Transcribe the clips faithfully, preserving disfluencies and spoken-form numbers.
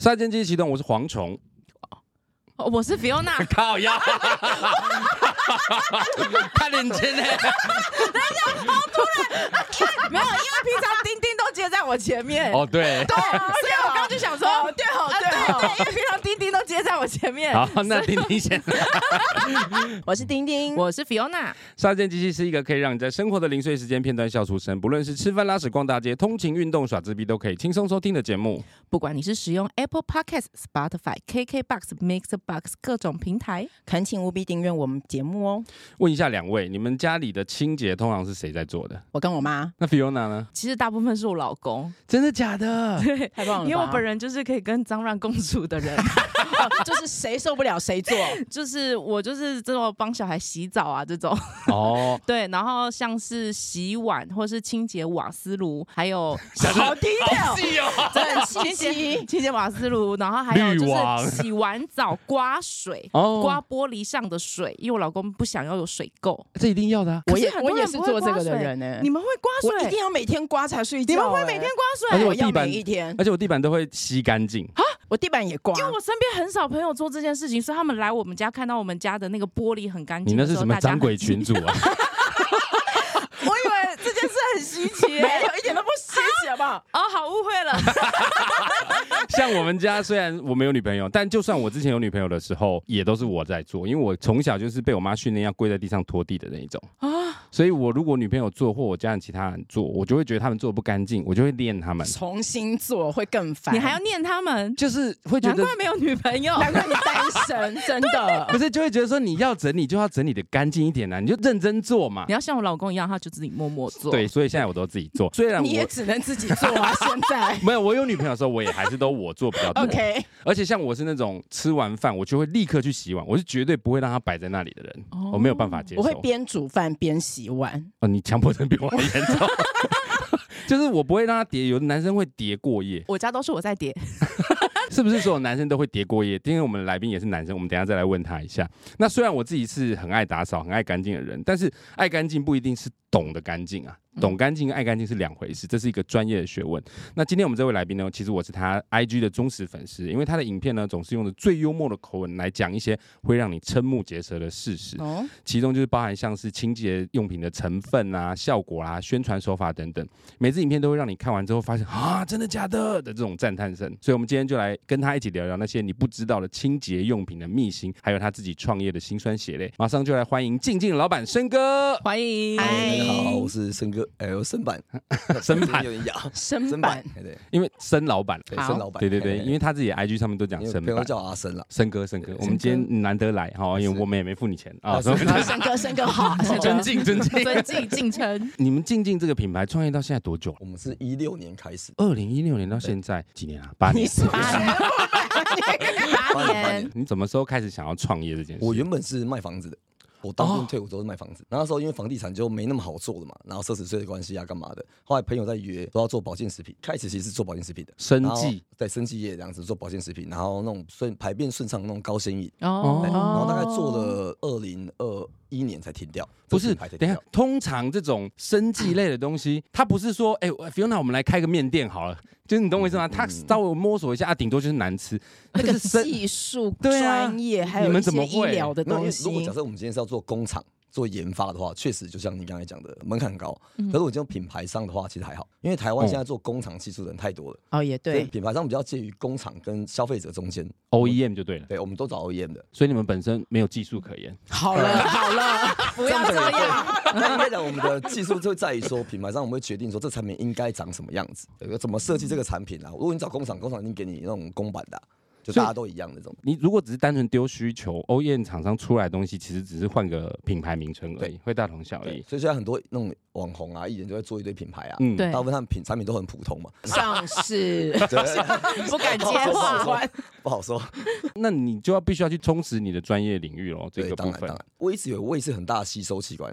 杀间机器启动，我是蝗虫。 哦、我是 Fiona。 靠腰，太认真了。 等一下，好突然，没有，因为平常钉钉都接在我前面。 哦，对， 对，所以我刚刚就想说， 哦对好对好、 啊、对对，因为平常钉钉都接在我前面。 好，那钉钉先。 我是丁丁， 我是 Fiona。 杀间机器是一个可以让你在生活的零碎时间片段笑出声，不论是吃饭、拉屎、逛大街、通勤、运动、耍自闭，都可以轻松收听的节目。 不管你是使用 Apple Podcast、Spotify、K K Box、Mixbox 各种平台， 恳请务必订阅我们节目哦。 问一下两位，你们家里的清洁通常是谁在做的？ 我跟我妈。 那 Fiona 呢？ 其实大部分是我老公。 真的假的？ 对， 太棒了吧， 因为我本人就是可以跟脏乱共处的人。 哦、就是谁受不了谁做， 就是我就是这种帮小孩洗澡啊这种。 哦， 对，然后像是洗碗或是清洁瓦斯炉，还有好低调， 细哦， 很清洁清清洁瓦斯炉，然后还有就是洗完澡刮水， 哦、 刮玻璃上的水，因为我老公不想要有水垢， 这一定要的、啊。 我也我也是做这个的人呢、欸。 你们会刮水？ 我一定要每天刮才睡觉、欸。 你们会每天刮水？ 而且我地板每一天， 而且我地板都会吸干净啊！ 我地板也刮， 因为我身边很少朋友做这件事情，所以他们来我们家看到我们家的那个玻璃很干净。 你那是什么掌柜群主啊？ 我以为这件事很稀奇、欸， 没有一点都不稀奇，好不好？ 哦，好误会了。 像我们家虽然我没有女朋友，但就算我之前有女朋友的时候，也都是我在做，因为我从小就是被我妈训练要跪在地上拖地的那一种啊。所以我如果女朋友做或我家人其他人做，我就会觉得他们做的不干净，我就会念他们重新做会更烦。 你还要念他们， 就是会觉得难怪没有女朋友， 难怪你单身，真的不是就会觉得说你要整理就要整理的干净一点啊，你就认真做嘛。 你要像我老公一样，他就自己默默做。 对，所以现在我都自己做。虽然我你也只能自己做啊，现在没有我有女朋友的时候，我也还是都我做比较多。 OK， 而且像我是那种吃完饭我就会立刻去洗碗，我是绝对不会让它摆在那里的人，哦、我没有办法接受。 我会边煮饭边洗碗。 哦，你强迫症比我还严重。就是我不会让他叠，有的男生会叠过夜， 我家都是我在叠。 是不是所有男生都会叠过夜？因为我们的来宾也是男生，我们等一下再来问他一下。那虽然我自己是很爱打扫、很爱干净的人，但是爱干净不一定是懂得干净啊。懂干净跟爱干净是两回事，这是一个专业的学问。那今天我们这位来宾呢，其实我是他 I G 的忠实粉丝，因为他的影片呢总是用的最幽默的口吻来讲一些会让你瞠目结舌的事实，哦、其中就是包含像是清洁用品的成分啊、效果啊、宣传手法等等。每支影片都会让你看完之后发现啊，真的假的的这种赞叹声。所以我们今天就来跟他一起聊聊那些你不知道的清洁用品的秘辛，还有他自己创业的辛酸血泪。马上就来欢迎静静的老板申哥， 欢迎。 大家好，我是申哥。哎，我申版， 申版有点哑， 申版， 对， 因为申老板， 对，申老板， 对对对，因为他自己的 I G 上面都讲申版， 朋友叫阿申了， 申哥，申哥，我们今天难得来哈，因为我们也没付你钱啊， 申哥，申哥好， 尊敬尊敬尊敬敬称。 你们静静这个品牌创业到现在多久了？ 我们是一六年开始， 二零一六年到现在几年啊？八年， 八年，八年。 你什么时候开始想要创业这件事？ 我原本是卖房子的。我当兵退伍都是卖房子，然后那时候因为房地产就没那么好做了嘛，然后奢侈税的关系啊，干嘛的？后来朋友在约，都要做保健食品。开始其实是做保健食品的， 生技， 对，生技业这样子做保健食品，然后那种顺排便顺畅那种高纤饮， 哦， 然后大概做了二零二一年才停掉。 不是，等一下，通常这种生技类的东西，它不是说，哎、欸、，Fiona， 我们来开个面店好了，就是你懂我意思吗？它稍微摸索一下，啊，顶多就是难吃。 那个技术专业，还有一些医疗的东西。 如果假设我们今天是要做工厂。做研发的话，确实就像你刚才讲的，门槛很高。嗯、可是我这种品牌商的话，其实还好，因为台湾现在做工厂技术的人太多了。 哦，也对， 品牌商比较介于工厂跟消费者中间 ，O E M 就对了。 对，我们都找 O E M 的， 所以你们本身没有技术可言。 好了好了，不要这样。 那应该讲，我们的技术就在于说，品牌商我们会决定说，这产品应该长什么样子，怎么设计这个产品啊。如果你找工厂，工厂一定给你那种公版的、啊。就大家都一样那种。 你如果只是单纯丢需求 ，O E M 厂商出来的东西，其实只是换个品牌名称而已，会大同小异。 所以现在很多那种网红啊、艺人就会做一堆品牌啊， 嗯， 对， 大部分他们品产品都很普通嘛， 上市， 不敢接话， 不好说。 那你就要必须要去充实你的专业领域咯，这个部分。 当然，当然，我一直以为胃是很大的吸收器官。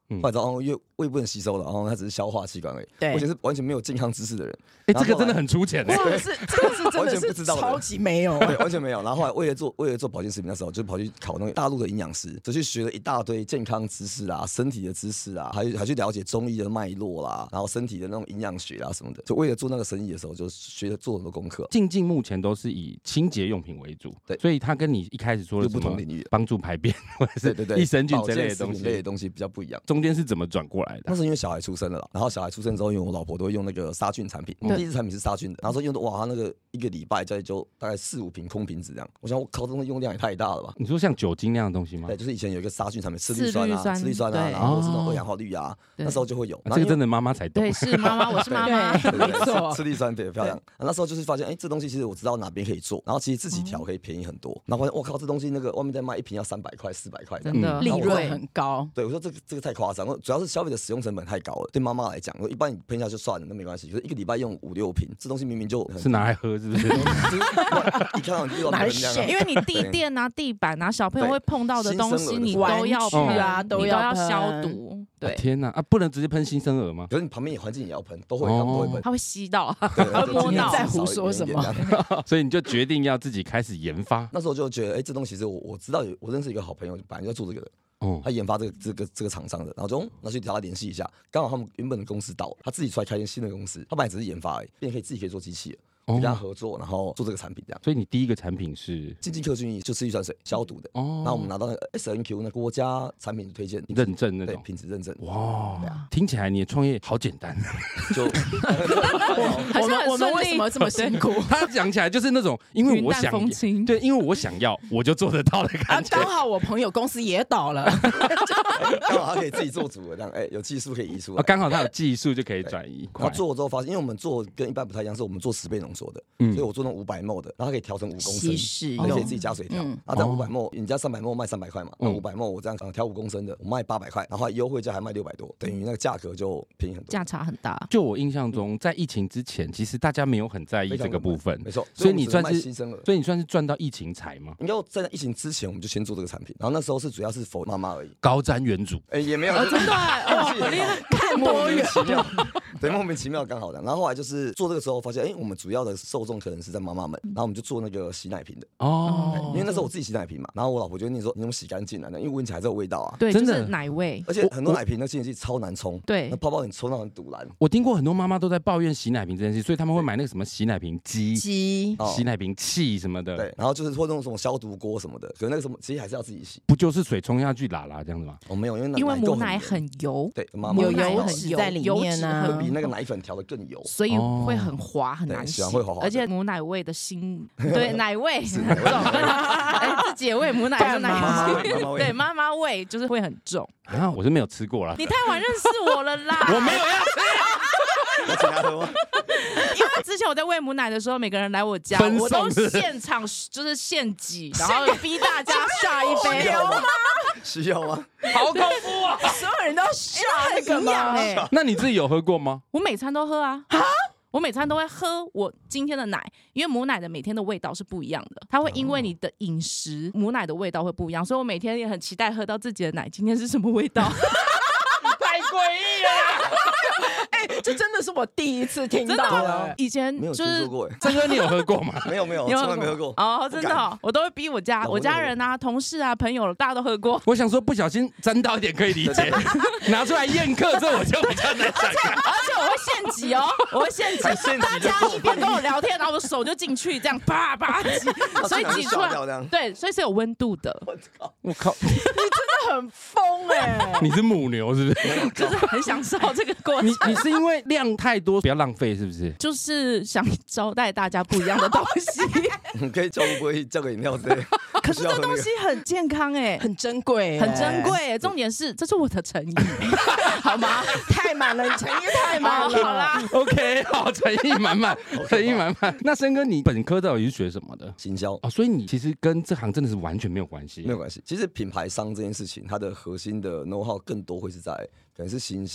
后来知道哦，因为胃不能吸收了，然后它只是消化器官而已。 对， 我以前是完全没有健康知识的人。 哎，这个真的很出钱哎， 哇，是这个是真的是超级没有， 对，完全没有。然后后来为了做为了做保健食品，那时候就跑去考那个大陆的营养师，就去学了一大堆健康知识啊、身体的知识啊，还还去了解中医的脉络啦，然后身体的那种营养学啊什么的。就为了做那个生意的时候，就学了做很多功课。 静静目前都是以清洁用品为主， 对， 所以他跟你一开始说的不同领域， 帮助排便或者是益生菌这类的东西， 类的东西比较不一样。 中间是怎么转过来的？ 那是因为小孩出生了啦，然后小孩出生之后，因为我老婆都会用那个杀菌产品，第一支产品是杀菌的，然后说用的哇，他那个一个礼拜再就大概四五瓶空瓶子这样。我想我靠，这东西用量也太大了吧？ 你说像酒精那样的东西吗？ 对，就是以前有一个杀菌产品，次氯酸啊、次氯酸啊，然后是那种二氧化氯啊，那时候就会有。 这个真的妈妈才懂。 对，是妈妈，我是妈妈， 没错，次氯酸对，漂亮。那时候就是发现，哎，这东西其实我知道哪边可以做，然后其实自己调可以便宜很多。然后发现，我靠，这东西那个外面在卖一瓶要三百块、四百块， 真的利润很高。 对，我说这个这个太夸张，主要是消费的使用成本太高了。对妈妈来讲，一般你喷一下就算了，那没关系。可是一个礼拜用五六瓶，这东西明明就是拿来喝，是不是？ 一看到你就拿水，因为你地垫啊、地板啊，小朋友会碰到的东西，你都要喷啊，都要消毒。对， 天哪啊，不能直接喷新生儿吗？ 可是你旁边环境也要喷，都会，他们都会喷， 他会吸到，他会摸到。 在胡说什么？ 所以你就决定要自己开始研发。 那时候就觉得，哎，这东西其实我我知道有，我认识一个好朋友，本来就做这个的。哦，他研发这个这个这个厂商的，然后就那去找他联系一下，刚好他们原本的公司倒了，他自己出来开一间新的公司，他本来只是研发而已，变可以自己可以做机器了。跟他合作，然后做这个产品这样。 所以你第一个产品是静静克菌液，就次氯酸水消毒的。哦，那我们拿到那个 S N Q 那国家产品推荐认证那种品质认证。 哇，听起来你的创业好简单。 就我们我们为什么这么辛苦？ 他讲起来就是那种，因为我想对，因为我想要，我就做得到的感觉。 刚好我朋友公司也倒了， 刚好他可以自己做主了，这样哎，有技术可以移出来。 刚好他有技术就可以转移。 他做了之后发现，因为我们做跟一般不太一样，是我们做十倍浓缩的，所以我做那种五百 ml 的，然后它可以调成五公升，你可以自己加水调。然后在五百 ml，你加三百 ml 卖三百块嘛，那五百 ml 我这样调五公升的，我卖八百块，然后优惠价还卖六百多，等于那个价格就便宜很多， 价差很大。 就我印象中，在疫情之前，其实大家没有很在意这个部分， 没错。 所以你算是，所以你算是赚到疫情财吗？ 应该在疫情之前我们就先做这个产品，然后那时候是主要是否妈妈而已， 高瞻远瞩， 哎也没有， 真的哇，好厉害，看多远， 奇妙，对，莫名其妙刚好的。然后后来就是做这个时候发现，哎，我们主要的受众可能是在妈妈们，然后我们就做那个洗奶瓶的哦，因为那时候我自己洗奶瓶嘛，然后我老婆就跟你说，你用洗干净了，因为闻起来这有味道啊， 对，真的奶味， 而且很多奶瓶那清洁剂超难冲， 对， 那泡泡你冲到很堵蓝。 我听过很多妈妈都在抱怨洗奶瓶这件事，所以他们会买那个什么洗奶瓶机、 机、 洗奶瓶器什么的， 对，然后就是会弄什么消毒锅什么的，可是那个什么其实还是要自己洗， 不就是水冲下去拉拉这样子吗？ 哦，没有，因为因为母奶很油， 对，妈妈有油脂在里面呢， 会比那个奶粉调的更油， 所以会很滑，很难洗， 会滑滑， 而且母奶味的腥，对，奶味，哎，自己也喂母奶是奶味，对，妈妈味就是会很重啊，我是没有吃过啦， 你太晚认识我了啦， 我没有要吃， 要请他喝吗？ 因为之前我在喂母奶的时候，每个人来我家，我都现场就是现挤，然后逼大家下一杯， 有吗？ 需要吗？ 好恐怖啊！ 所有人都下那个吗？ 那你自己有喝过吗？ 我每餐都喝啊。我每餐都会喝我今天的奶，因为母奶的每天的味道是不一样的，它会因为你的饮食，母奶的味道会不一样，所以我每天也很期待喝到自己的奶今天是什么味道。 太诡异了！ 哎，这真的是我第一次听到了， 以前没有听说过。 郑哥，你有喝过吗？ 没有没有，从来没喝过。 哦，真的，我都会逼我家我家人啊、同事啊、朋友，大家都喝过。 我想说，不小心沾到一点可以理解，拿出来宴客，这我就比较难想象。 而且我会现挤哦，我会现挤，大家一边跟我聊天，然后我的手就进去，这样啪啪挤，所以挤出来，对，所以是有温度的。 我靠， 你真的很疯哎！ 你是母牛是不是？ 就是很享受这个过程。 你你是因为量太多，不要浪费是不是？ 就是想招待大家不一样的东西。 你可以叫不会叫个饮料之类的。 可是这东西很健康哎， 很珍贵， 很珍贵哎。重点是，这是我的诚意，好吗？ 太满了，诚意太满了。 好啦 ，OK， 好，诚意满满，诚意满满。那森哥，你本科到底是学什么的？ 行销哦，所以你其实跟这行真的是完全没有关系， 没有关系。其实品牌商这件事情，它的核心的 know how 更多会是在可能是行销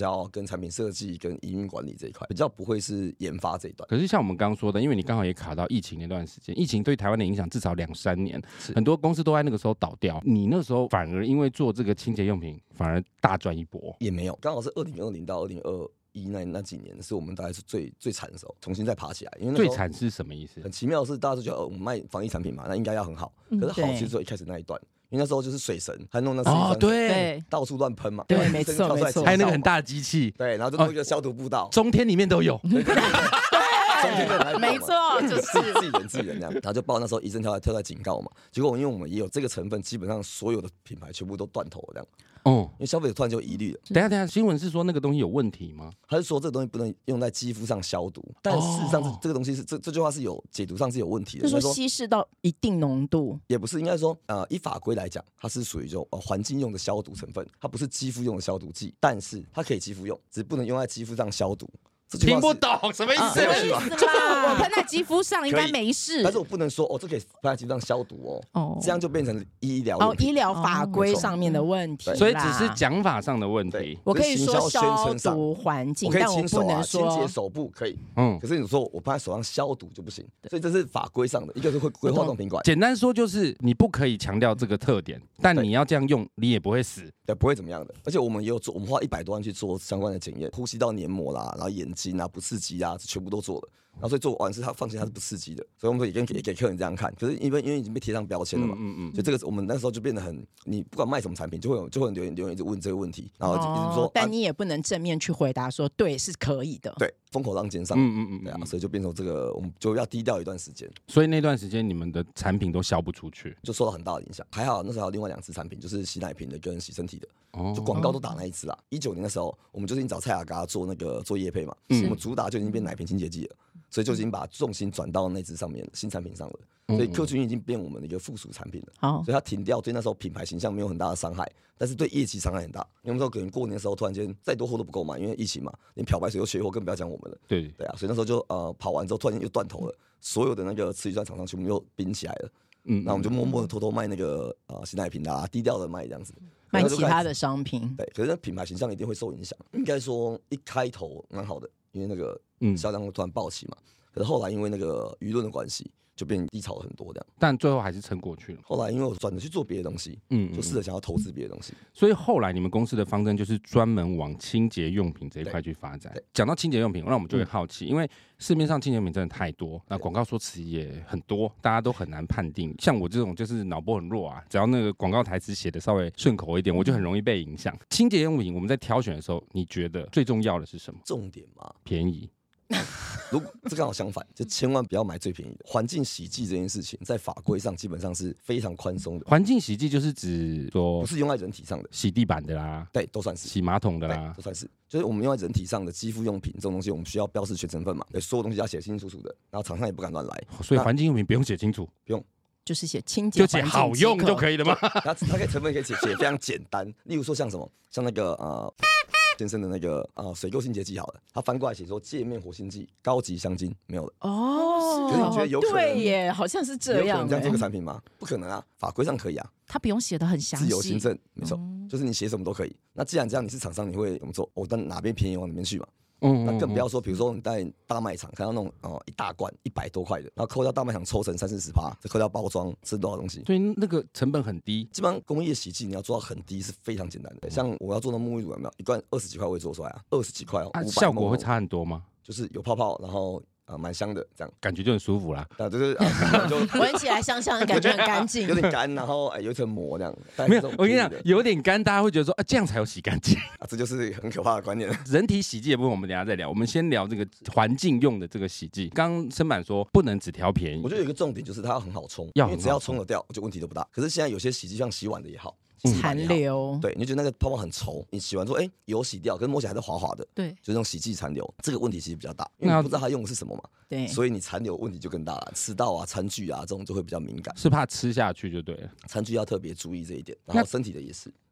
销、跟产品设计、跟营运管理这一块，比较不会是研发这一段。 可是像我们刚刚说的，因为你刚好也卡到疫情那段时间，疫情对台湾的影响至少两三年，很多公司都在那个时候倒掉。你那时候反而因为做这个清洁用品，反而大赚一波。 也没有，刚好是二零二零到二零二一那那几年是我们大概是最最惨的时候，重新再爬起来。因为那最惨是什么意思？ 很奇妙的是，大家都觉得、呃、我们卖防疫产品嘛，那应该要很好。可是好其实只有一开始那一段，因为那时候就是水神，还弄那哦对， 到处乱喷嘛， 对，没错没错， 还有那个很大的机器， 对，然后就弄一个消毒步道， 中天里面都有。 对，没错，就是自己人自己人这样，然后就报那时候医生跳跳在警告嘛，结果因为我们也有这个成分，基本上所有的品牌全部都断头了这样。哦，因为消费者突然就疑虑了。 等一下等一下，新闻是说那个东西有问题吗？ 他是说这个东西不能用在肌肤上消毒，但事实上这、哦、这个东西是这这句话是有解读上是有问题的。 就是说稀释到一定浓度， 也不是，应该说呃，以法规来讲，它是属于就呃环境用的消毒成分，它不是肌肤用的消毒剂，但是它可以肌肤用，只不能用在肌肤上消毒。 听不懂什么意思？ 什么意思啦？我喷在肌肤上应该没事， 但是我不能说哦，这可以喷在肌肤上消毒哦，哦这样就变成医疗哦医疗法规上面的问题， 所以只是讲法上的问题。 我可以说消毒环境，但我不能说清洁手部可以，嗯，可是你说我喷在手上消毒就不行，所以这是法规上的，一个是会规划动品管。 简单说就是你不可以强调这个特点，但你要这样用，你也不会死， 对，不会怎么样的。而且我们也有做，我们花一百多万去做相关的检验，呼吸道黏膜啦，然后眼睛啊不刺激啊，全部都做了。然后所以做完是他放心，他是不刺激的，所以我们也跟也给客人这样看。可是因为因为已经被贴上标签了嘛，嗯嗯嗯，所以这个我们那时候就变得很，你不管卖什么产品，就会有就会有留言留言一直问这个问题，然后就一直说， 哦、但你也不能正面去回答说对是可以的， 对，风口浪尖上，嗯嗯嗯，对啊，所以就变成这个我们就要低调一段时间。 所以那段时间你们的产品都销不出去， 就受到很大的影响。还好那时候还有另外两支产品，就是洗奶瓶的跟洗身体的，哦、就广告都打那一支啦。一九年的时候，我们就已经找蔡雅嘎做那个做业配嘛，嗯、我们主打就已经变奶瓶清洁剂了。所以就已经把重心转到那支上面新产品上了，所以客群已经变我们的一个附属产品了。嗯、所以它停掉对那时候品牌形象没有很大的伤害，但是对业绩伤害很大。因为那时候可能过年的时候突然间再多货都不够买，因为疫情嘛，连漂白水都缺货，更不要讲我们了。 对对啊，所以那时候就呃跑完之后突然间又断头了，所有的那个次级段厂商全部又冰起来了。嗯，那我们就默默的偷偷卖那个呃洗奶瓶啦，低调的卖这样子。 卖其他的商品。 对，可是品牌形象一定会受影响。应该说一开头蛮好的，因为那个销量突然暴起嘛。可是后来因为那个舆论的关系，就变低潮了很多这样。 但最后还是撑过去了。 后来因为我转着去做别的东西，嗯，就试着想要投资别的东西。 所以后来你们公司的方针就是专门往清洁用品这一块去发展。讲到清洁用品，那我们就会好奇，嗯、因为市面上清洁用品真的太多，那广告说辞也很多，大家都很难判定。像我这种就是脑波很弱啊，只要那个广告台词写的稍微顺口一点，我就很容易被影响。清洁用品我们在挑选的时候，你觉得最重要的是什么？ 重点嘛， 便宜。 如果这刚好相反，就千万不要买最便宜的。环境洗剂这件事情，在法规上基本上是非常宽松的。 环境洗剂就是指说不是用在人体上的， 洗地板的啦， 对，都算是洗马桶的啦， 都算是。就是我们用在人体上的肌肤用品这种东西，我们需要标示全成分嘛，对，所有东西要写清清楚楚的，然后厂商也不敢乱来。 所以环境用品不用写清楚， 不用。 就是写清洁， 就写好用就可以了吗？ 它它可以成分可以写写非常简单，例如说像什么，像那个呃先生的那个呃水垢清洁剂好了，它翻过来写说界面活性剂高级香精没有了哦。 可是你觉得有可能？ 对耶，好像是这样。 有可能这样做个产品吗？不可能啊，法规上可以啊。 它不用写的很详细， 自由行政没错，嗯、就是你写什么都可以。那既然这样，你是厂商，你会怎么做？我、哦、到哪边便宜往哪边去嘛。嗯，那更不要说，比如说你在大卖场看到那种哦、呃、一大罐一百多块的，然后扣掉大卖场抽成三四十趴，再扣掉包装，吃多少东西？ 所以那个成本很低。 基本上工业洗剂你要做到很低是非常简单的。像我要做的沐浴乳有没有一罐二十几块我也做出来啊，二十几块哦， 啊，效果会差很多吗？ 就是有泡泡，然后。啊，蛮香的，这样感觉就很舒服啦。 啊，就是啊，就闻起来香香的，感觉很干净， 有点干，然后哎有一层膜这样。 没有，我跟你讲，有点干，大家会觉得说啊，这样才有洗干净啊，这就是很可怕的观念。 人体洗剂的部分我们等一下再聊，我们先聊这个环境用的这个洗剂。刚刚申满说不能只挑便宜， 我觉得有一个重点就是它要很好冲， 因为只要冲得掉，就问题都不大。可是现在有些洗剂像洗碗的也好。 残留， 对，你就觉得那个泡泡很稠，你洗完之后，哎、欸，油洗掉，可是摸起来还是滑滑的， 对， 就是那种洗剂残留，这个问题其实比较大，因为你不知道它用的是什么嘛， 对， 所以你残留问题就更大了，吃到啊、餐具啊这种就会比较敏感， 是怕吃下去就对了， 餐具要特别注意这一点，然后身体的也是。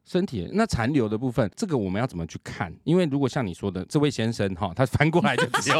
身体那残留的部分，这个我们要怎么去看？因为如果像你说的，这位先生哈，他翻过来就只有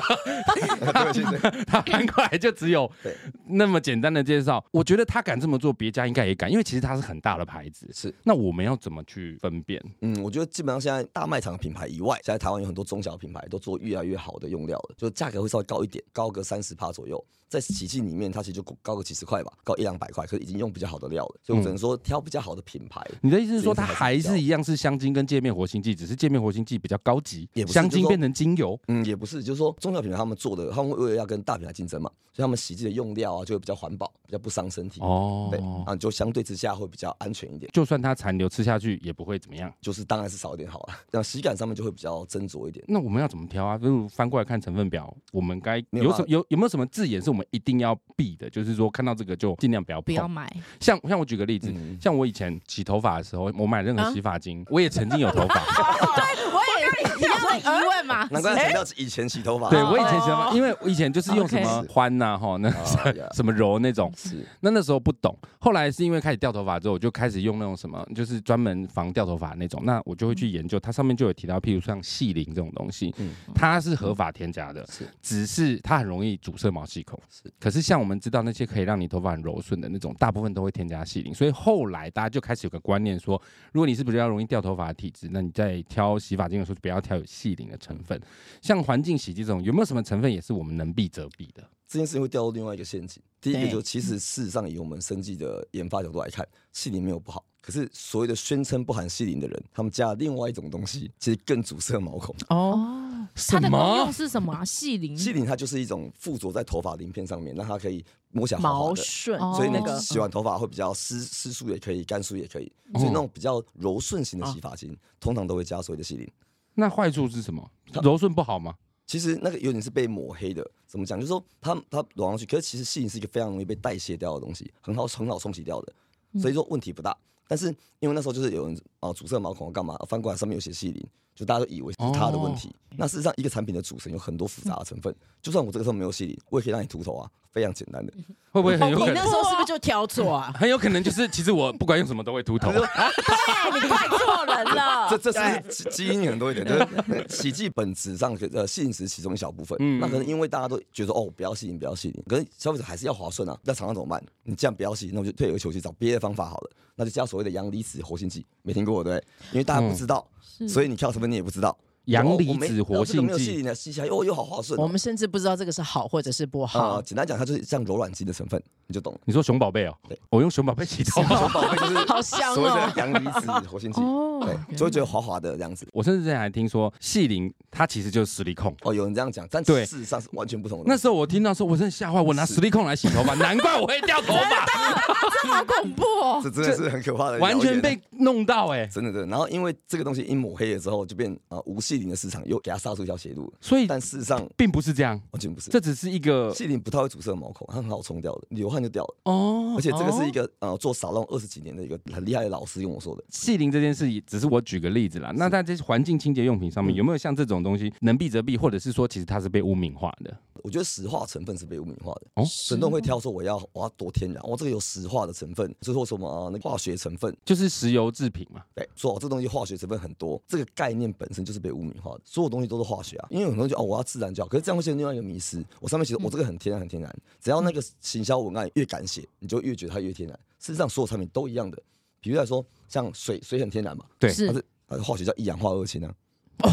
他翻过来就只有那么简单的介绍。我觉得他敢这么做，别家应该也敢，因为其实他是很大的牌子。 是， 那我们要怎么去分辨？ 嗯，我觉得基本上现在大卖场的品牌以外，现在台湾有很多中小品牌都做越来越好的用料了，就价格会稍微高一点，高个三十趴左右。在洗剂里面，它其实就高个几十块吧，高一两百块，可是已经用比较好的料了，所以我只能说挑比较好的品牌。嗯、 你的意思是说，它还是一样是香精跟界面活性剂，只是界面活性剂比较高级，香精变成精油？ 嗯，也不是，就是说中小品牌他们做的，他们为了要跟大品牌竞争嘛，所以他们洗剂的用料啊就会比较环保，比较不伤身体。哦，对，啊，就相对之下会比较安全一点。 就算它残留吃下去也不会怎么样， 就是当然是少一点好了，这样洗感上面就会比较斟酌一点。 那我们要怎么挑啊？如果翻过来看成分表，我们该有什有有没有什么字眼是我们一定要避的？就是说看到这个就尽量不要碰， 不要买。 像像我举个例子，嗯、像我以前洗头发的时候，我买任何洗发精，啊、我也曾经有头发。 对，我也你有疑问嘛？ 难怪强调以前洗头发。 对，我以前洗头发，因为我以前就是用什么欢呐哈，那什么柔那种，那那时候不懂。后来是因为开始掉头发之后，我就开始用那种什么，就是专门防掉头发那种。那我就会去研究，它上面就有提到，譬如像细鳞这种东西，嗯、它是合法添加的，是只是它很容易阻塞毛细孔。是，可是像我们知道那些可以让你头发很柔顺的那种，大部分都会添加细鳞。所以后来大家就开始有个观念说，如果你是比较容易掉头发的体质，那你在挑洗发精的时候，就不要挑有细鳞的成分。像环境洗剂这种，有没有什么成分也是我们能避则避的？ 这件事情会掉入另外一个陷阱。第一个就其实事实上以我们生技的研发角度来看，细鳞没有不好，可是所谓的宣称不含细鳞的人，他们加了另外一种东西，其实更阻塞毛孔。 哦，它的功用是什么啊？细鳞？ 细鳞它就是一种附着在头发鳞片上面，让它可以摸起来滑滑的毛顺， 所以那个洗完头发会比较湿湿疏也可以，干疏也可以。所以那种比较柔顺型的洗发精，通常都会加所谓的细鳞。 那坏处是什么？柔顺不好吗？ 其实那个有点是被抹黑的，怎么讲？就是说它它抹上去，可是其实细鳞是一个非常容易被代谢掉的东西，很好很好冲洗掉的，所以说问题不大。但是因为那时候就是有人啊阻塞毛孔干嘛，翻过来上面有写细鳞，就大家都以为是它的问题。哦、那事实上一个产品的组成有很多复杂的成分，就算我这个时候没有细鳞，我也可以让你秃头啊，非常简单的。 会不会很有可能？ 你那时候是不是就挑错啊？ 很有可能就是其实我不管用什么都会秃头。对， 你怪错人了。 这这是基因很多一点，就是洗剂本质上呃细鳞只是其中一小部分。嗯、那可能因为大家都觉得哦不要细鳞不要细鳞，可是消费者还是要滑顺啊。那厂商怎么办？你这样不要细鳞，那我就退而求其次找别的方法好了。那就加所谓的阳离子活性剂，没听过对不对？因为大家不知道，嗯、所以你挑成分你也不知道。 阳离子活性剂没有细鳞的吸起来，哦又好滑顺、哦。 我们甚至不知道这个是好或者是不好。 呃、简单讲，它就是像柔软剂的成分，你就懂了。 你说熊宝贝哦？对，我用熊宝贝洗头， 熊宝贝就是好香哦， 所谓的阳离子活性剂，对，就会觉得滑滑的这样子。 我甚至之前还听说细鳞它其实就是实力控。 哦，有人这样讲，但事实上是完全不同的。 那时候我听到说，我真的吓坏，我拿实力控来洗头发，难怪我会掉头发， 这好恐怖哦！ 这真的是很可怕的， 完全被弄到哎、欸， 真的真的。然后因为这个东西一抹黑了之后，就变啊、呃、无细鳞的市场又给它杀出一条血路， 所以但事实上并不是这样， 完全不是， 这只是一个细鳞不太会阻塞毛孔，它很好冲掉的，流汗就掉了哦。而且这个是一个、哦、呃做沙龙二十几年的一个很厉害的老师跟我说的。 细鳞这件事只是我举个例子啦，那在这些环境清洁用品上面、嗯、有没有像这种东西能避则避，或者是说其实它是被污名化的？ 我觉得石化成分是被污名化的哦，很多人会挑说我要我要多天然，哦这个有石化的成分，就说什么、呃、那个化学成分， 就是石油制品嘛。 对，说、哦、这东西化学成分很多，这个概念本身就是被污名化的，所有东西都是化学啊。因为很多人就哦我要自然就好，可是这样会陷入另外一个迷思，我上面写我、哦、这个很天然很天然，只要那个行销文案越敢写，你就越觉得它越天然。事实上所有产品都一样的，比如来说像水，水很天然嘛， 对， 它是它化学叫一氧化二氢啊。 哦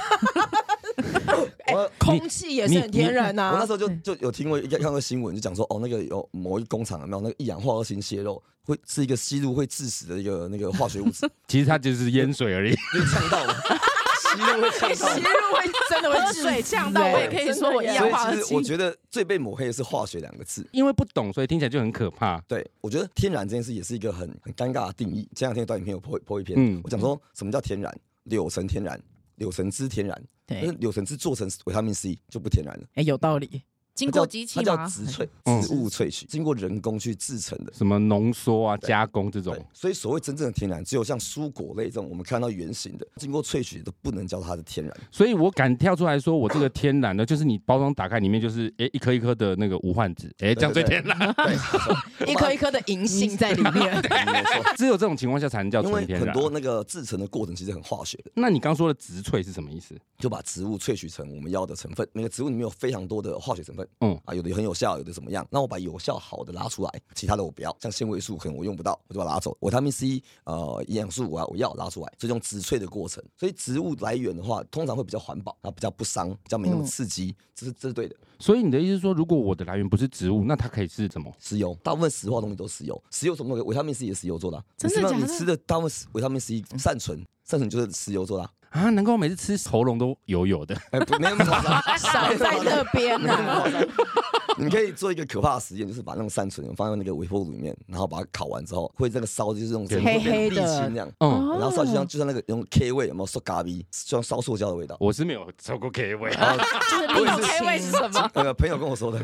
欸、空气也是很天然啊！ 我那时候就就有听过看过新闻，就讲说哦，那个有某一工厂有没有那个一氧化二氢泄漏，会是一个吸入会致死的一个那个化学物质。 其实它就是淹水而已， 就呛到了。吸入会呛到， 吸入会真的会水呛到，我也可以说我一氧化二氢。 所以其实我觉得最被抹黑的是化学两个字， 因为不懂，所以听起来就很可怕。 对，我觉得天然这件事也是一个很很尴尬的定义。前两天短影片有 po, po 一篇，嗯、我讲说什么叫天然，柳橙天然。柳橙汁天然，但是柳橙汁做成维他命 C 就不天然了。 哎、欸，有道理。 经过机器吗？ 它叫植萃，植物萃取，经过人工去制成的， 什么浓缩啊、加工这种。 所以所谓真正的天然，只有像蔬果类这种我们看到圆形的，经过萃取都不能叫它的天然。 所以我敢跳出来说，我这个天然的，就是你包装打开里面就是哎一颗一颗的那个无患子，哎这样最天然。 对，一颗一颗的银杏在里面。 没错， 只有这种情况下才能叫纯天然。 很多那个制成的过程其实很化学的。 那你刚说的植萃是什么意思？ 就把植物萃取成我们要的成分。每个植物里面有非常多的化学成分，嗯啊，有的很有效，有的怎么样？那我把有效好的拉出来，其他的我不要。像纤维素可能我用不到，我就把它拉走。维他命 C， 呃，营养素我要我要拉出来，这种植萃的过程。所以植物来源的话，通常会比较环保，然后比较不伤，比较没那么刺激，嗯、这是这是对的。 所以你的意思是说，如果我的来源不是植物，那它可以是什么？ 石油，大部分石化东西都是石油。石油什么？维他命 C 也是石油做的、啊。 真的假的？ 你吃的大部分维他命 C 善存，善存就是石油做的、啊。 啊，难怪我每次吃喉咙都油油的。 哎、欸，不，没那么夸张， 少在那边啊。 你可以做一个可怕的实验，就是把那种善存放在那个微波炉里面，然后把它烤完之后，会这个烧就是那种黑黑的沥青那样，嗯，然后烧就像就像那个用 K 味有没有说咖喱，就像烧塑胶的味道。 我是没有抽过 K 味， 就是沥青 K 味是什么？ 那个朋友跟我说的。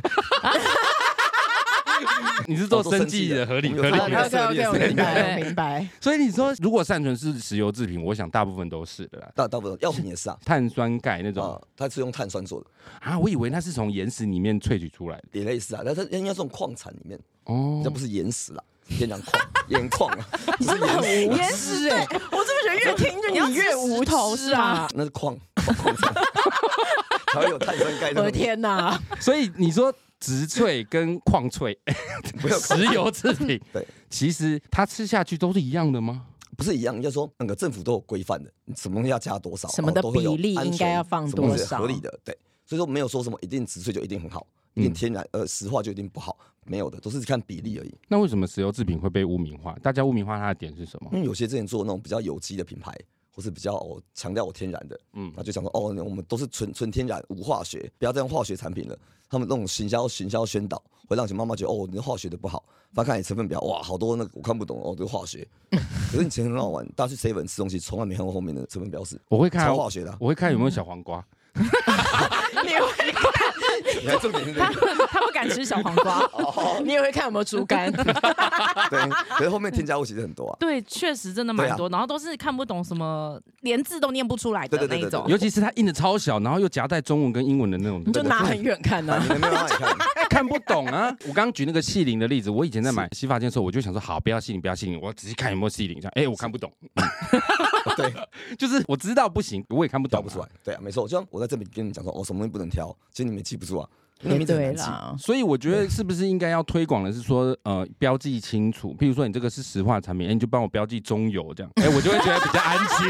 你是做生技的，合理合理。 OK OK， 我明白，我明白。 所以你说，如果善存是石油制品，我想大部分都是的啦。 大大部分药品也是啊， 碳酸钙那种， 啊、它是用碳酸做的啊。我以为它是从岩石里面萃取出来的， 也类似啊，但是应该是从矿产里面哦，这不是岩石啦。天然矿、盐矿啊， 你真的很无知哎！我怎么觉得越听着你越无头是啊？ 那是矿，矿产才会有碳酸钙。 我的天哪！ 所以你说植萃跟矿萃，石油制品， 对， 其实它吃下去都是一样的吗？ 不是一样，就是说那个政府都有规范的，什么东西要加多少， 什么的比例应该要放多少， 合理的，对。所以说没有说什么一定植萃就一定很好，一定天然呃石化就一定不好，没有的，都是看比例而已。 那为什么石油制品会被污名化？大家污名化它的点是什么？ 因为有些之前做那种比较有机的品牌，或是比较哦强调我天然的，嗯，那就想说哦，我们都是纯纯天然无化学，不要再用化学产品了。他们那种行销行销宣导，会让妈妈觉得哦，你的化学的不好。翻看你成分表，哇，好多那个我看不懂哦，这个化学。可是你其实很好玩，大家去 seven 吃东西，从来没看过后面的成分标示。 我会看超化学的、啊， 我会看有没有小黄瓜。 你会看？ 你还重点是这个， 他他不敢吃小黄瓜。 你也会看有没有猪肝？ 对，可是后面添加物其实很多啊。 对，确实真的蛮多，啊、然后都是看不懂什么，连字都念不出来的那一种。 尤其是它印的超小，然后又夹带中文跟英文的那种， 你就拿很远看呢、啊， 你没有办法看， 看不懂啊。我刚刚举那个细鳞的例子，我以前在买洗发精的时候，我就想说，好，不要细鳞，不要细鳞，我仔细看有没有细鳞。这样，哎，我看不懂。 对， 就是我知道不行，我也看不懂、啊， 挑不出来。对啊，没错。就像我在这里跟你讲说，哦，什么东西不能挑，其实你们记不住啊。 也对啦， 所以我觉得是不是应该要推广的是说，呃，标记清楚，譬如说你这个是石化产品，哎，你就帮我标记中油这样，哎，我就会觉得比较安心。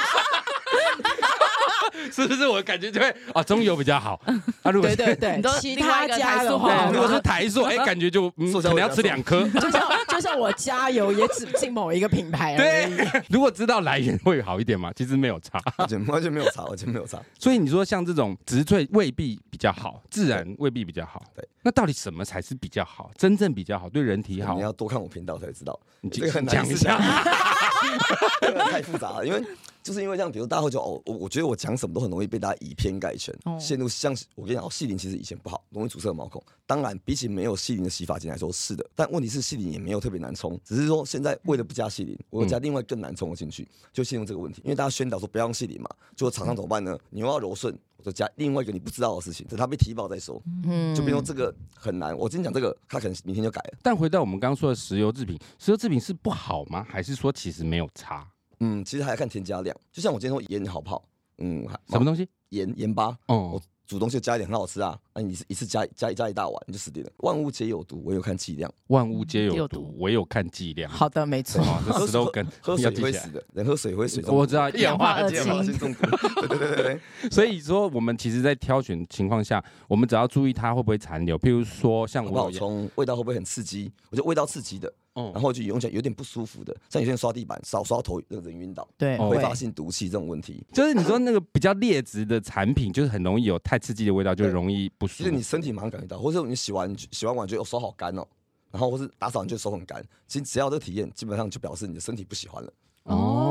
是不是我感觉就会啊中油比较好啊？如果对对对，其他家的话，如果是台塑，哎，感觉就嗯可能要吃两颗。 就像就像我加油也只进某一个品牌而已。 对，如果知道来源会好一点嘛，其实没有差， 完全完全没有差，完全没有差。 所以你说像这种植萃未必比较好，自然未必比较好。 对， 那到底什么才是比较好？真正比较好，对人体好？ 你要多看我频道才知道。 你这个很讲一下， 这个太复杂了，因为。就是因为这样，比如大家会觉得哦，我我觉得我讲什么都很容易被大家以偏概全，哦、陷入像我跟你讲，细鳞其实以前不好，容易阻塞毛孔。当然，比起没有细鳞的洗发精来说是的，但问题是细鳞也没有特别难冲，只是说现在为了不加细鳞，我加另外更难冲的进去，就陷入这个问题。因为大家宣导说不要用细鳞嘛，就厂商怎么办呢？你又要柔顺，我就加另外一个你不知道的事情，等它被提报再说，嗯，就变成这个很难。我今天讲这个，他可能明天就改了。 但回到我们刚刚说的石油制品，石油制品是不好吗？还是说其实没有差？ 嗯，其实还要看添加量。就像我今天说盐好不好？嗯， 什么东西？ 盐盐巴。 哦， 我煮东西就加一点很好吃啊。那你一次加加加一大碗，你就死定了。万物皆有毒，唯有看剂量。 万物皆有毒，唯有看剂量。 好的，没错。 喝水跟喝水会死的，人喝水会水中毒。 我知道， 一氧化二氢中毒。对对对对对。 所以说，我们其实，在挑选情况下，我们只要注意它会不会残留。譬如说，像我从味道会不会很刺激？我觉得味道刺激的。嗯、然后就用起来有点不舒服的，像有些人刷地板少刷头，那个人晕倒， 对， 挥发性毒气这种问题， 就是你说那个比较劣质的产品，就是很容易有太刺激的味道，就容易不舒服。 其实你身体马上感觉到，或者你洗完洗完碗觉得哦手好干哦，然后或是打扫完觉得手很干，其实只要这个体验，基本上就表示你的身体不喜欢了。 哦，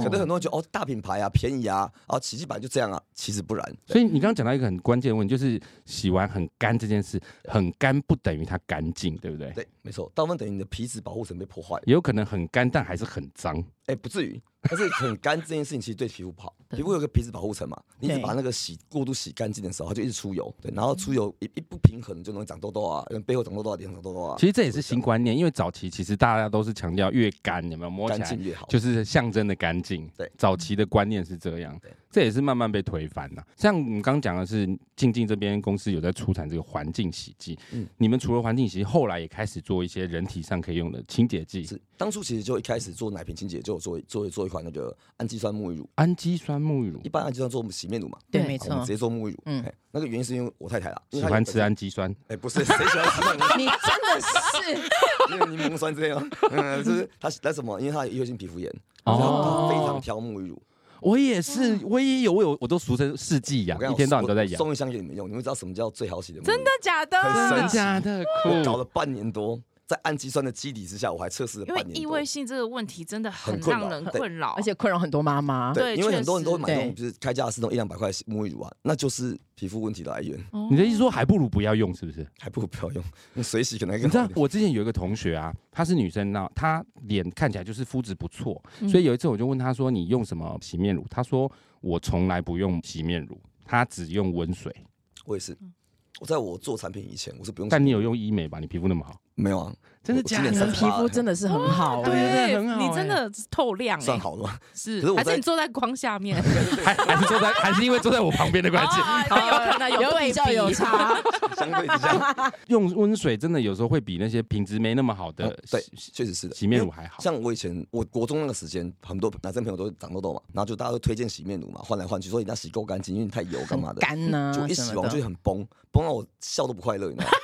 可能很多人觉得哦，大品牌啊，便宜啊，啊，洗剂本来就这样啊，其实不然。 所以你刚刚讲到一个很关键的问题，就是洗完很干这件事，很干不等于它干净，对不对？ 对，没错，大部分等于你的皮脂保护层被破坏了， 也有可能很干，但还是很脏。 哎，不至于，但是很干这件事情其实对皮肤不好。皮肤有个皮脂保护层嘛，你一直把那个洗过度洗干净的时候，它就一直出油，对，然后出油一一不平衡就容易长痘痘啊，背后长痘痘啊，脸上长痘痘啊。 其实这也是新观念，因为早期其实大家都是强调越干，有没有摸起来干净越好， 就是象征的干净。 对， 早期的观念是这样，这也是慢慢被推翻了。像我们刚刚讲的是，静静这边公司有在出产这个环境洗剂，嗯，你们除了环境洗剂，后来也开始做一些人体上可以用的清洁剂。 是，当初其实就一开始做奶瓶清洁，就有做做做一款那个氨基酸沐浴乳。 氨基酸沐浴乳， 一般氨基酸做洗面乳嘛， 对，没错， 我们直接做沐浴乳。嗯，那个原因是因为我太太啦， 喜欢吃氨基酸。 哎，不是，谁喜欢吃？ 你真的是， 因为柠檬酸这样，嗯，就是他那什么，因为他有异位性皮肤炎，哦，他非常挑沐浴乳。 我也是，我也有，我有，我都俗称世纪痒，一天到晚都在痒。 送一箱给你们用，你们知道什么叫最好洗的沐浴乳？ 真的假的？ 很神奇， 假的， 我搞了半年多。在氨基酸的基底之下，我还测试了半年多。 因为异位性这个问题真的很让人困扰， 而且困扰很多妈妈。 对，因为很多人都会买那种就是开价是那种一两百块沐浴乳啊，那就是皮肤问题的来源。 你的意思说还不如不要用，是不是？ 还不如不要用，你水洗可能更好。 你知道我之前有一个同学啊，她是女生呢，她脸看起来就是肤质不错，所以有一次我就问她说：“你用什么洗面乳？”她说：“我从来不用洗面乳，她只用温水。” 我也是。我在我做产品以前，我是不用。 但你有用医美吧？你皮肤那么好？ 没有啊， 真的假的？ 你们皮肤真的是很好， 对，很好，你真的透亮， 算好了吗？ 是，还是你坐在光下面？ 还还是坐在，还是因为坐在我旁边的关系？ 有可能有对比， 有差。 相对之下， 用温水真的有时候会比那些品质没那么好的， 对，确实是的， 洗面乳还好。 像我以前，我国中那个时间，很多男生朋友都长痘痘嘛，然后就大家都推荐洗面乳嘛，换来换去，说一定要洗够干净，因为你太油干嘛的， 干呢， 就一洗完就很崩，崩到我笑都不快乐，你知道吗？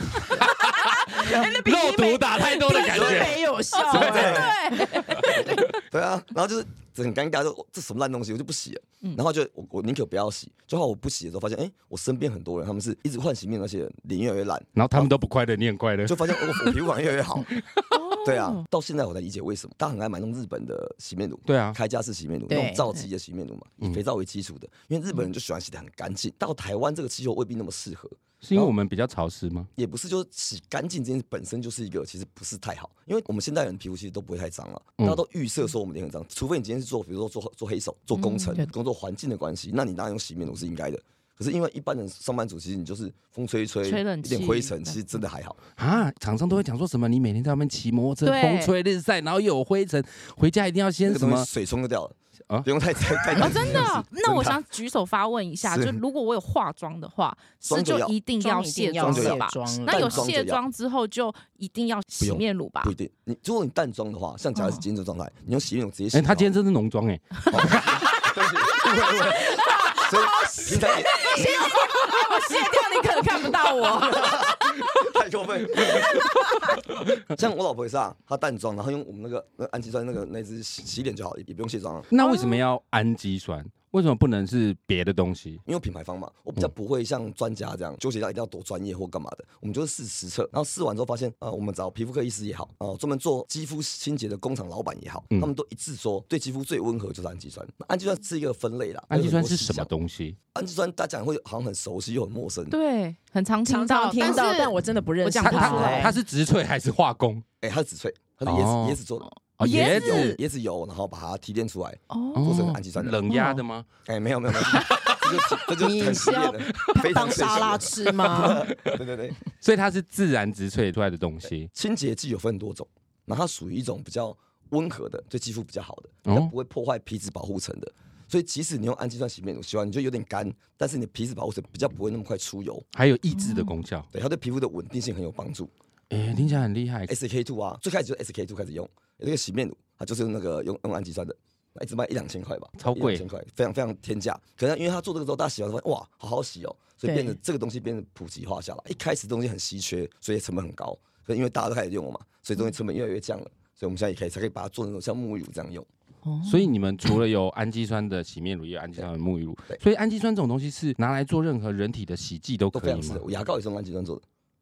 肉毒打太多的感觉， 没有效， 对对啊，然后就是很尴尬，就这什么烂东西，我就不洗了。然后就我我宁可不要洗，就好我不洗的时候发现，哎，我身边很多人他们是一直换洗面，而且脸越来越烂， 然后他们都不快乐，你很快乐， 就发现我我皮肤好像越来越好。对啊，到现在我才理解为什么大家很爱买那种日本的洗面乳， 对啊， 开架式洗面乳，那种皂基的洗面乳嘛，以肥皂为基础的，因为日本人就喜欢洗得很干净，到台湾这个气候未必那么适合。 是因为我们比较潮湿吗？ 也不是，就是洗干净这件事本身就是一个其实不是太好，因为我们现代人皮肤其实都不会太脏了，大家都预设说我们脸很脏，除非你今天是做比如说做做黑手、做工程、工作环境的关系，那你当然用洗面乳是应该的。可是因为一般人上班族，其实你就是风吹一吹，一点灰尘，其实真的还好啊。厂商都会讲说什么，你每天在外面骑摩托车，风吹日晒，然后又有灰尘，回家一定要先什么水冲就掉了。啊，不用太太太哦，真的。那我想举手发问一下，就如果我有化妆的话，是就一定要卸妆的吧？那有卸妆之后就一定要洗面乳吧？ 不一定。你如果你淡妆的话，像假如是今天这状态，你用洗面乳直接洗。 哎，他今天这是浓妆哎。 对不起，所以平常也我卸掉，你可能看不到我。 太过分。像我老婆也是啊，她淡妆，然后用我们那个那氨基酸那个那支洗洗脸就好了，也不用卸妆了。 那为什么要氨基酸？为什么不能是别的东西？ 因为品牌方嘛，我比较不会像专家这样纠结到一定要多专业或干嘛的。我们就是试实测，然后试完之后发现，呃，我们找皮肤科医师也好，呃，专门做肌肤清洁的工厂老板也好，嗯、他们都一致说，对肌肤最温和就是氨基酸。那氨基酸是一个分类啦。 氨基酸是什么东西？ 氨基酸大家讲会好像很熟悉又很陌生， 对，很常听到， 听到，但我真的不认识它。 它它是植萃还是化工？ 哎、欸，它是植萃，它是椰子椰、哦、子做的。 哦，椰子椰子油，然后把它提炼出来，哦，做成氨基酸的。 冷压的吗？ 哎、欸，没有没有没有，这就这就很实验的，非常当沙拉吃吗？ 对对对， 所以它是自然植萃出来的东西。 清洁剂有分很多种，然后它属于一种比较温和的，对肌肤比较好的，比较不会破坏皮脂保护层的。所以即使你用氨基酸洗面乳洗完，你就有点干，但是你的皮脂保护层比较不会那么快出油， 还有抑制的功效。 对，它对皮肤的稳定性很有帮助。 哎、欸，听起来很厉害。 S K 二 啊，最开始就是 S K 二 开始用，那个洗面乳它就是用那个用用氨基酸的，一直卖一两千块吧， 超贵， 一两千块，非常非常天价。可能因为他做这个之后，大家洗完说哇，好好洗哦，所以变得这个东西变得普及化下来。一开始东西很稀缺，所以成本很高，所以因为大家都开始用了嘛，所以东西成本越来越降了。所以我们现在也可以才可以把它做成像沐浴乳这样用。 所以你们除了有氨基酸的洗面乳，也有氨基酸的沐浴乳。所以氨基酸这种东西是拿来做任何人体的洗剂都可以吗？ 都非常适合。我牙膏也是用氨基酸做的。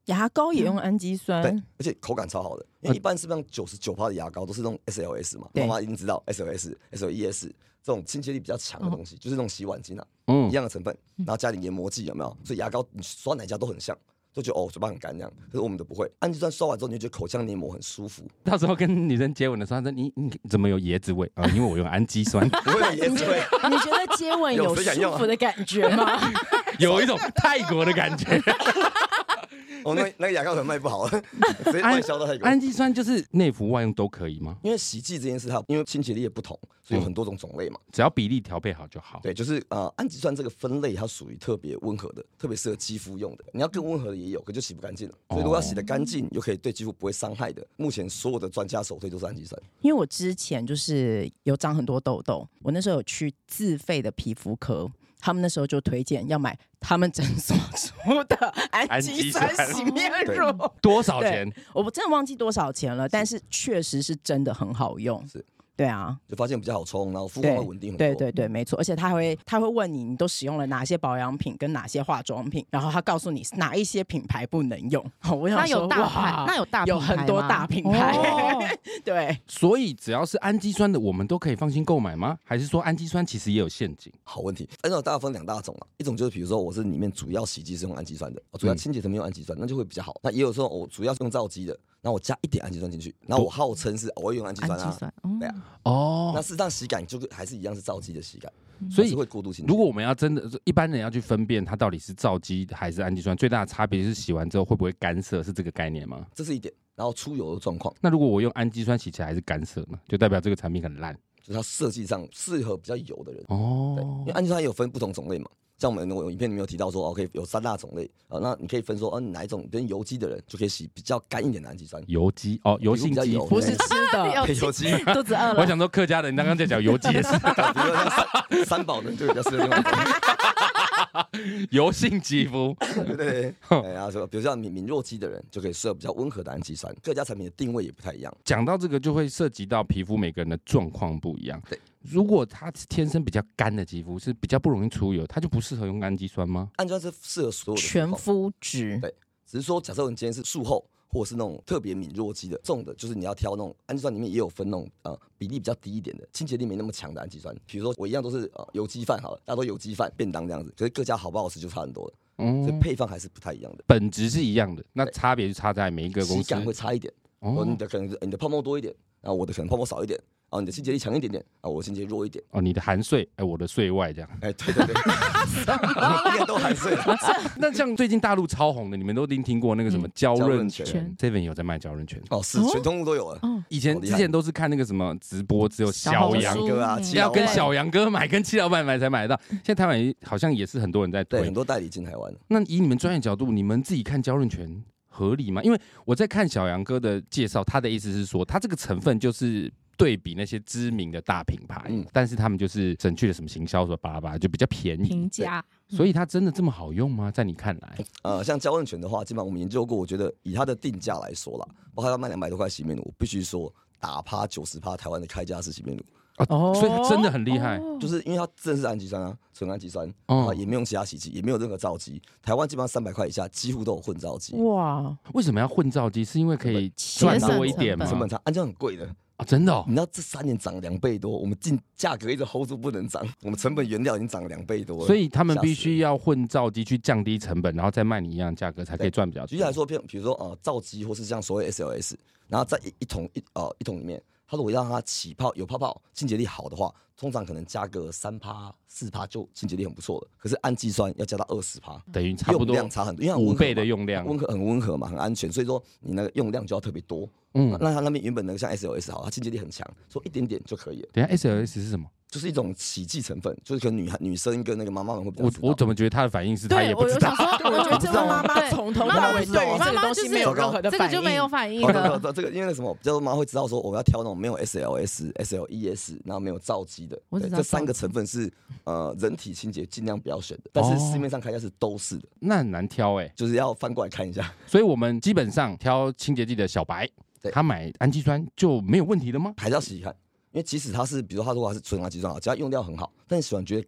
牙膏也用氨基酸， 对，而且口感超好的。因为一般是不是九十九趴的牙膏都是那种 S L S 嘛？妈妈一定知道 S L S、S L E S 这种清洁力比较强的东西，就是那种洗碗巾啊，嗯，一样的成分，然后加点研磨剂，有没有？所以牙膏你刷哪家都很像。都觉得哦，嘴巴很干这样，可是我们的不会。氨基酸刷完之后，你就觉得口腔黏膜很舒服。 到时候跟女生接吻的时候，她说你你怎么有椰子味啊？因为我用氨基酸。 不会有椰子味。 你觉得接吻有舒服的感觉吗？ 有一种泰国的感觉。 哦，那那个牙膏可能卖不好了，直接外销到泰国。 氨基酸就是内服外用都可以吗？ 因为洗剂这件事它因为清洁力也不同，所以有很多种种类嘛。 只要比例调配好就好。 对，就是呃，氨基酸这个分类它属于特别温和的，特别适合肌肤用的。你要更温和的也有，可就洗不干净了。所以如果要洗得干净，又可以对肌肤不会伤害的，目前所有的专家首推都是氨基酸。 因为我之前就是有长很多痘痘，我那时候有去自费的皮肤科。他们那时候就推荐要买他们诊所出的氨基酸洗面乳， 多少钱？ 我真的忘记多少钱了，但是确实是真的很好用。 是。 对啊， 就发现比较好冲，然后肤况会稳定很多。 对对对，没错，而且他会他会问你，你都使用了哪些保养品跟哪些化妆品，然后他告诉你哪一些品牌不能用。我想说， 那有大牌，那有大有很多大品牌。哦、对， 所以只要是氨基酸的，我们都可以放心购买吗？还是说氨基酸其实也有陷阱？ 好问题，氨基酸大概分两大种啊，一种就是比如说我是里面主要洗剂是用氨基酸的，主要清洁成分用氨基酸，那就会比较好。那也有时候我主要是用皂基的，然后我加一点氨基酸进去，然后我号称是我会用氨基酸啊，对啊，哦，那事实上洗感就还是一样是皂基的洗感，所以会过度清洁。 如果我们要真的一般人要去分辨它到底是皂基还是氨基酸，最大的差别是洗完之后会不会干涩，是这个概念吗？ 这是一点。然后出油的状况， 那如果我用氨基酸洗起来还是干涩呢，就代表这个产品很烂， 就是它设计上适合比较油的人哦。对，因为氨基酸也有分不同种类嘛。像我们有影片里面有提到说 ，OK 有三大种类啊，那你可以分说，嗯、啊，哪一种跟油基的人就可以洗比较干一点的氨基酸。 油基哦，油性肌肤不是吃的， 油基肚子饿了。 我想说客家人刚刚在讲油基也是， 比如说像三宝的就比较适合另外一种。 油性肌肤， 对对对，然后说，比如像敏敏弱肌的人就可以适合比较温和的氨基酸。各家产品的定位也不太一样。 讲到这个，就会涉及到皮肤每个人的状况不一样。 对。 如果他天生比较干的肌肤，是比较不容易出油，他就不适合用氨基酸吗？ 氨基酸是适合所有的全肤质， 对，只是说假设我们今天是术后，或者是那种特别敏弱肌的，这种的就是你要挑那种氨基酸里面也有分那种呃比例比较低一点的，清洁力没那么强的氨基酸。比如说我一样都是呃有机饭好了，大家都有机饭便当这样子，可是各家好不好吃就差很多了。嗯，所以配方还是不太一样的， 本质是一样的，那差别就差在每一个公司， 洗感会差一点。哦，你的可能你的泡沫多一点，然后我的可能泡沫少一点。哦，你的清洁力强一点点，啊，我的清洁弱一点。 哦，你的含税，哎，我的税外这样。 哎，对对对，应该都含税。 那像最近大陆超红的，你们都一定听过那个什么娇润泉 ，Seven 有在卖娇润泉。 哦，是全通路都有了。 以前之前都是看那个什么直播，只有小杨哥啊， 要跟小杨哥买，跟七老板买才买得到。现在台湾好像也是很多人在推， 对，很多代理进台湾。 那以你们专业角度，你们自己看娇润泉合理吗？因为我在看小杨哥的介绍，他的意思是说，他这个成分就是对比那些知名的大品牌，嗯、但是他们就是省去了什么行销什么巴拉巴拉，就比较便宜。 平价， 所以它真的这么好用吗？在你看来？ 呃，像娇润泉的话，基本上我们研究过，我觉得以它的定价来说啦，包括要卖两百多块洗面乳，我必须说打趴九十趴台湾的开价式洗面乳。 哦，所以它真的很厉害， 哦、就是因为它真的是氨基酸啊，纯氨基酸，哦、也没用其他洗剂，也没有任何皂基。台湾基本上三百块以下几乎都有混皂基。 哇， 为什么要混皂基？是因为可以赚多一点吗？ 成本差，氨基酸很贵的。 啊，真的哦！ 你知道这三年涨两倍多，我们进价格一直 hold 住不能涨，我们成本原料已经涨了两倍多了， 所以他们必须要混皂基去降低成本，然后再卖你一样的价格，才可以赚比较多。 举例来说，比如说呃皂基或是像所谓 S L S， 然后在一一桶一呃一桶里面，它如果让它起泡有泡泡，清洁力好的话，通常可能加个三趴四趴就清洁力很不错了。可是氨基酸要加到二十趴， 等于差不多用量差很多，因为五倍的用量， 温和很温和嘛，很安全，所以说你那个用量就要特别多。嗯，那它那边原本那个像 S L S 好，它清洁力很强，说一点点就可以了。 等一下 S L S 是什么？ 就是一种洗剂成分，就是可能女女生跟那个妈妈们会比较知道。 我我怎么觉得她的反应是她也不知道？ 我觉得这个妈妈从头到尾对于这个东西没有任何的反应， 这个就没有反应了。 这个因为那什么，比较妈妈会知道说我要挑那种没有 S L S、S L E S， 然后没有皂基的。这三个成分是呃人体清洁尽量不要选的，但是市面上开价是都是的。 那很难挑哎， 就是要翻过来看一下。 所以我们基本上挑清洁剂的小白，他买氨基酸就没有问题了吗？ 还是要洗洗看。因为即使它是，比如说它如果它是纯氨基酸好，只要用料很好，但是洗完觉得干，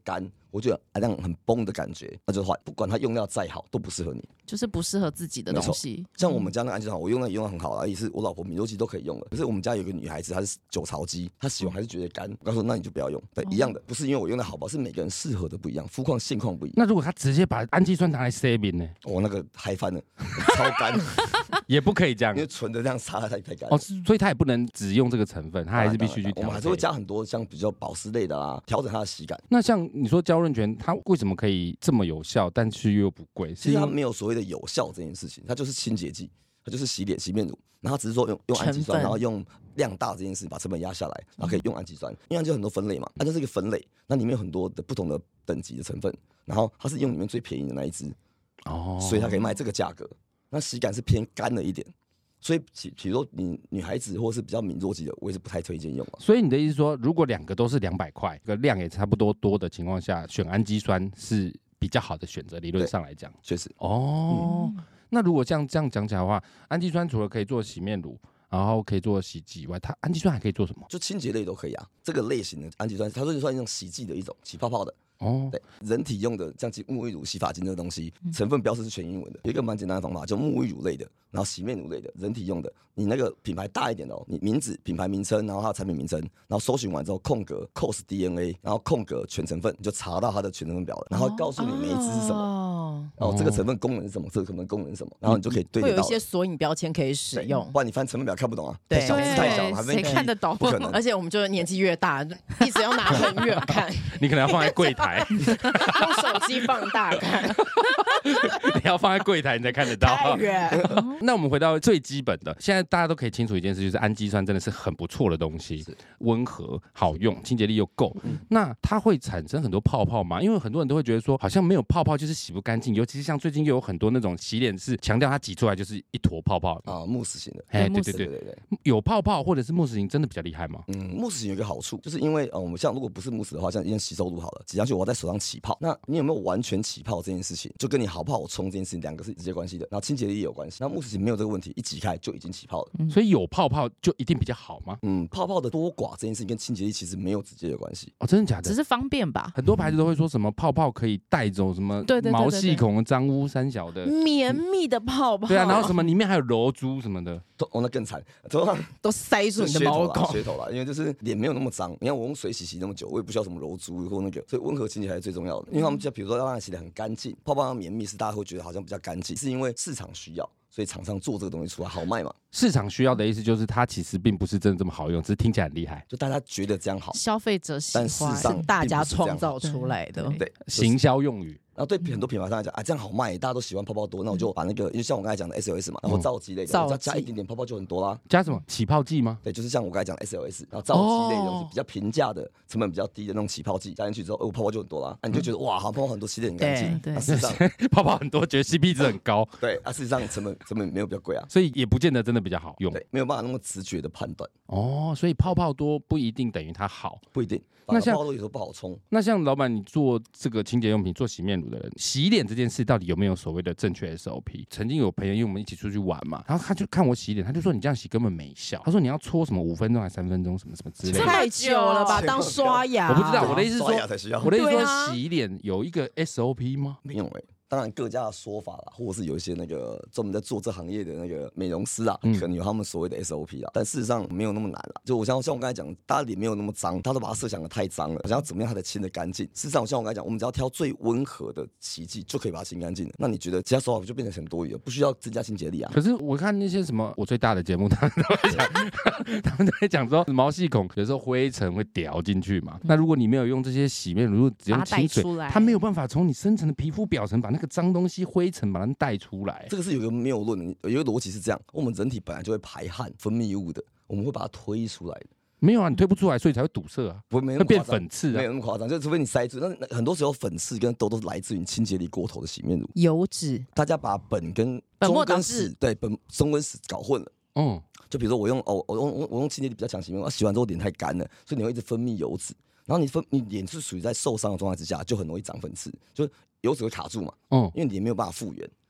我觉得那样很崩的感觉，那就是坏，不管它用料再好都不适合你， 就是不适合自己的东西。 像我们家那个氨基酸，我用的用的很好啦，也是我老婆敏弱肌都可以用的。可是我们家有一个女孩子，她是酒槽肌，她洗完还是觉得干。我告诉那你就不要用，对，一样的，不是因为我用的好不好，是每个人适合的不一样，肤况现况不一样。 那如果他直接把氨基酸拿来塞饼呢？ 我、哦、那个嗨翻了，超干， 也不可以这样， 因为纯的这样擦太太干哦，所以他也不能只用这个成分，他还是必须去调。 我们还是会加很多像比较保湿类的啊，调整它的洗感。 那像你说胶润泉，它为什么可以这么有效，但是又不贵？ 其实它没有所谓的有效这件事情，它就是清洁剂，它就是洗脸洗面乳，然后它只是说用用氨基酸，然后用量大这件事把成本压下来，然后可以用氨基酸，因为氨基酸很多分类嘛，它就是一个分类，那里面有很多的不同的等级的成分，然后它是用里面最便宜的那一支，哦，所以它可以卖这个价格。那洗感是偏干了一点。所以，比如说你女孩子或是比较敏弱肌的，我也是不太推荐用啊。 所以你的意思说，如果两个都是两百块，个量也差不多多的情况下，选氨基酸是比较好的选择。理论上来讲， 确实。 哦、嗯，那如果像这样讲起来的话，氨基酸除了可以做洗面乳，然后可以做洗剂以外，它氨基酸还可以做什么？ 就清洁类都可以啊。这个类型的氨基酸，它就是算一种洗剂的一种，起泡泡的。哦，对，人体用的像沐浴乳、洗发精这个东西，成分标示是全英文的。有一个蛮简单的方法，就沐浴乳类的，然后洗面乳类的，人体用的，你那个品牌大一点的哦，你名字、品牌名称，然后它的产品名称，然后搜寻完之后空格 C O S D N A， 然后空格全成分，你就查到它的全成分表了，然后告诉你每一支是什么，哦、然后这个成分功能是什么，这个成分功能是什么，然后你就可以对得到。 会有一些索引标签可以使用， 不然你翻成分表看不懂啊， 对， 小字太小，还谁看得懂？ 不可能。 而且我们就是年纪越大，一直要拿很远看， 你可能要放在柜台。 用手机放大看， 你要放在柜台你才看得到。 太远。 那我们回到最基本的，现在大家都可以清楚一件事，就是氨基酸真的是很不错的东西，温和、好用，清洁力又够。嗯、那它会产生很多泡泡吗？因为很多人都会觉得说，好像没有泡泡就是洗不干净，尤其是像最近又有很多那种洗脸是强调它挤出来就是一坨泡泡啊，慕斯型的。 哎，对对对对对，有泡泡或者是慕斯型真的比较厉害吗？ 嗯，慕斯型有一个好处，就是因为呃，我们像如果不是慕斯的话，像一件洗手乳好了，挤上去我在手上起泡。那你有没有完全起泡这件事情，就跟你好不好冲这件事情两个是直接关系的，然后清洁力也有关系。那慕斯型没有这个问题，一挤开就已经起泡了， 嗯、所以有泡泡就一定比较好吗？ 嗯，泡泡的多寡这件事情跟清洁力其实没有直接的关系。 哦，真的假的？ 只是方便吧。 很多牌子都会说什么泡泡可以带走什么毛细孔、脏污、三小的绵密的泡泡。 对啊，然后什么里面还有柔珠什么的， 都哦那更惨，通常都塞住你的毛孔、 噱头啦，因为就是脸没有那么脏。你看我用水洗洗那么久，我也不需要什么柔珠或那个，所以温和清洁还是最重要的。因为他们就比如说要让它洗得很干净，泡泡要绵密，是大家会觉得好像比较干净，是因为市场需要，所以厂商做这个东西出来好卖嘛。 市场需要的意思就是它其实并不是真的这么好用，只是听起来很厉害， 就大家觉得这样好， 消费者喜欢， 但事实上大家创造出来的， 对， 行销用语。 然后对很多品牌商来讲啊，这样好卖，大家都喜欢泡泡多，那我就把那个，因为像我刚才讲的 S L S 嘛，然后皂基类的，我再加一点点泡泡就很多啦。 加什么起泡剂吗？ 对，就是像我刚才讲的 S L S， 然后皂基类的东西比较平价的，成本比较低的那种起泡剂加进去之后，哦，泡泡就很多啦。啊，你就觉得哇，好泡泡很多，洗得很干净。 对， 那事实上泡泡很多，觉得 C P 值很高。 对，啊，事实上成本成本没有比较贵啊， 所以也不见得真的比较好用。 对，没有办法那么直觉的判断。 哦，所以泡泡多不一定等于它好， 不一定。 那像泡泡多有时候不好冲。 那像老板，你做这个清洁用品、做洗面乳的人，洗脸这件事到底有没有所谓的正确 S O P？ 曾经有朋友，因为我们一起出去玩嘛，然后他就看我洗脸，他就说你这样洗根本没效。他说你要搓什么五分钟还三分钟，什么什么之类的， 太久了吧？当刷牙？ 我不知道，我的意思是说，我的意思说， 啊、 洗脸有一个 S O P 吗？ 没有哎、欸。当然各家的说法啦，或者是有一些那个专门在做这行业的那个美容师啊，嗯、可能有他们所谓的 S O P 啊，但事实上没有那么难啦。就我像像我刚才讲，大家脸没有那么脏，他都把它设想的太脏了，想要怎么样它才清得干净？事实上，像我刚才讲，我们只要挑最温和的洗剂就可以把它清干净了。那你觉得其他手法就变成很多余了，不需要增加清洁力啊？ 可是我看那些什么我最大的节目，他们都在讲，他们都在讲说毛细孔有时候灰尘会掉进去嘛。那如果你没有用这些洗面乳，只用清水，它没有办法从你深层的皮肤表层把那个脏东西灰尘把它带出来。 这个是有一个谬论的，有一个逻辑是这样：我们人体本来就会排汗、分泌物的，我们会把它推出来的。 没有啊，你推不出来，所以才会堵塞啊， 不会没那会变粉刺啊， 没有那么夸张，就除非你塞住。那很多时候粉刺跟痘都是来自于你清洁力过头的洗面乳、 油脂。 大家把苯跟中跟酯，对苯中跟酯搞混了。嗯，就比如说我用哦，我用我用清洁力比较强洗面乳，洗完之后脸太干了，所以你会一直分泌油脂。然后你分你脸是属于在受伤的状态之下，就很容易长粉刺，就油脂会卡住嘛。嗯，因为脸没有办法复原。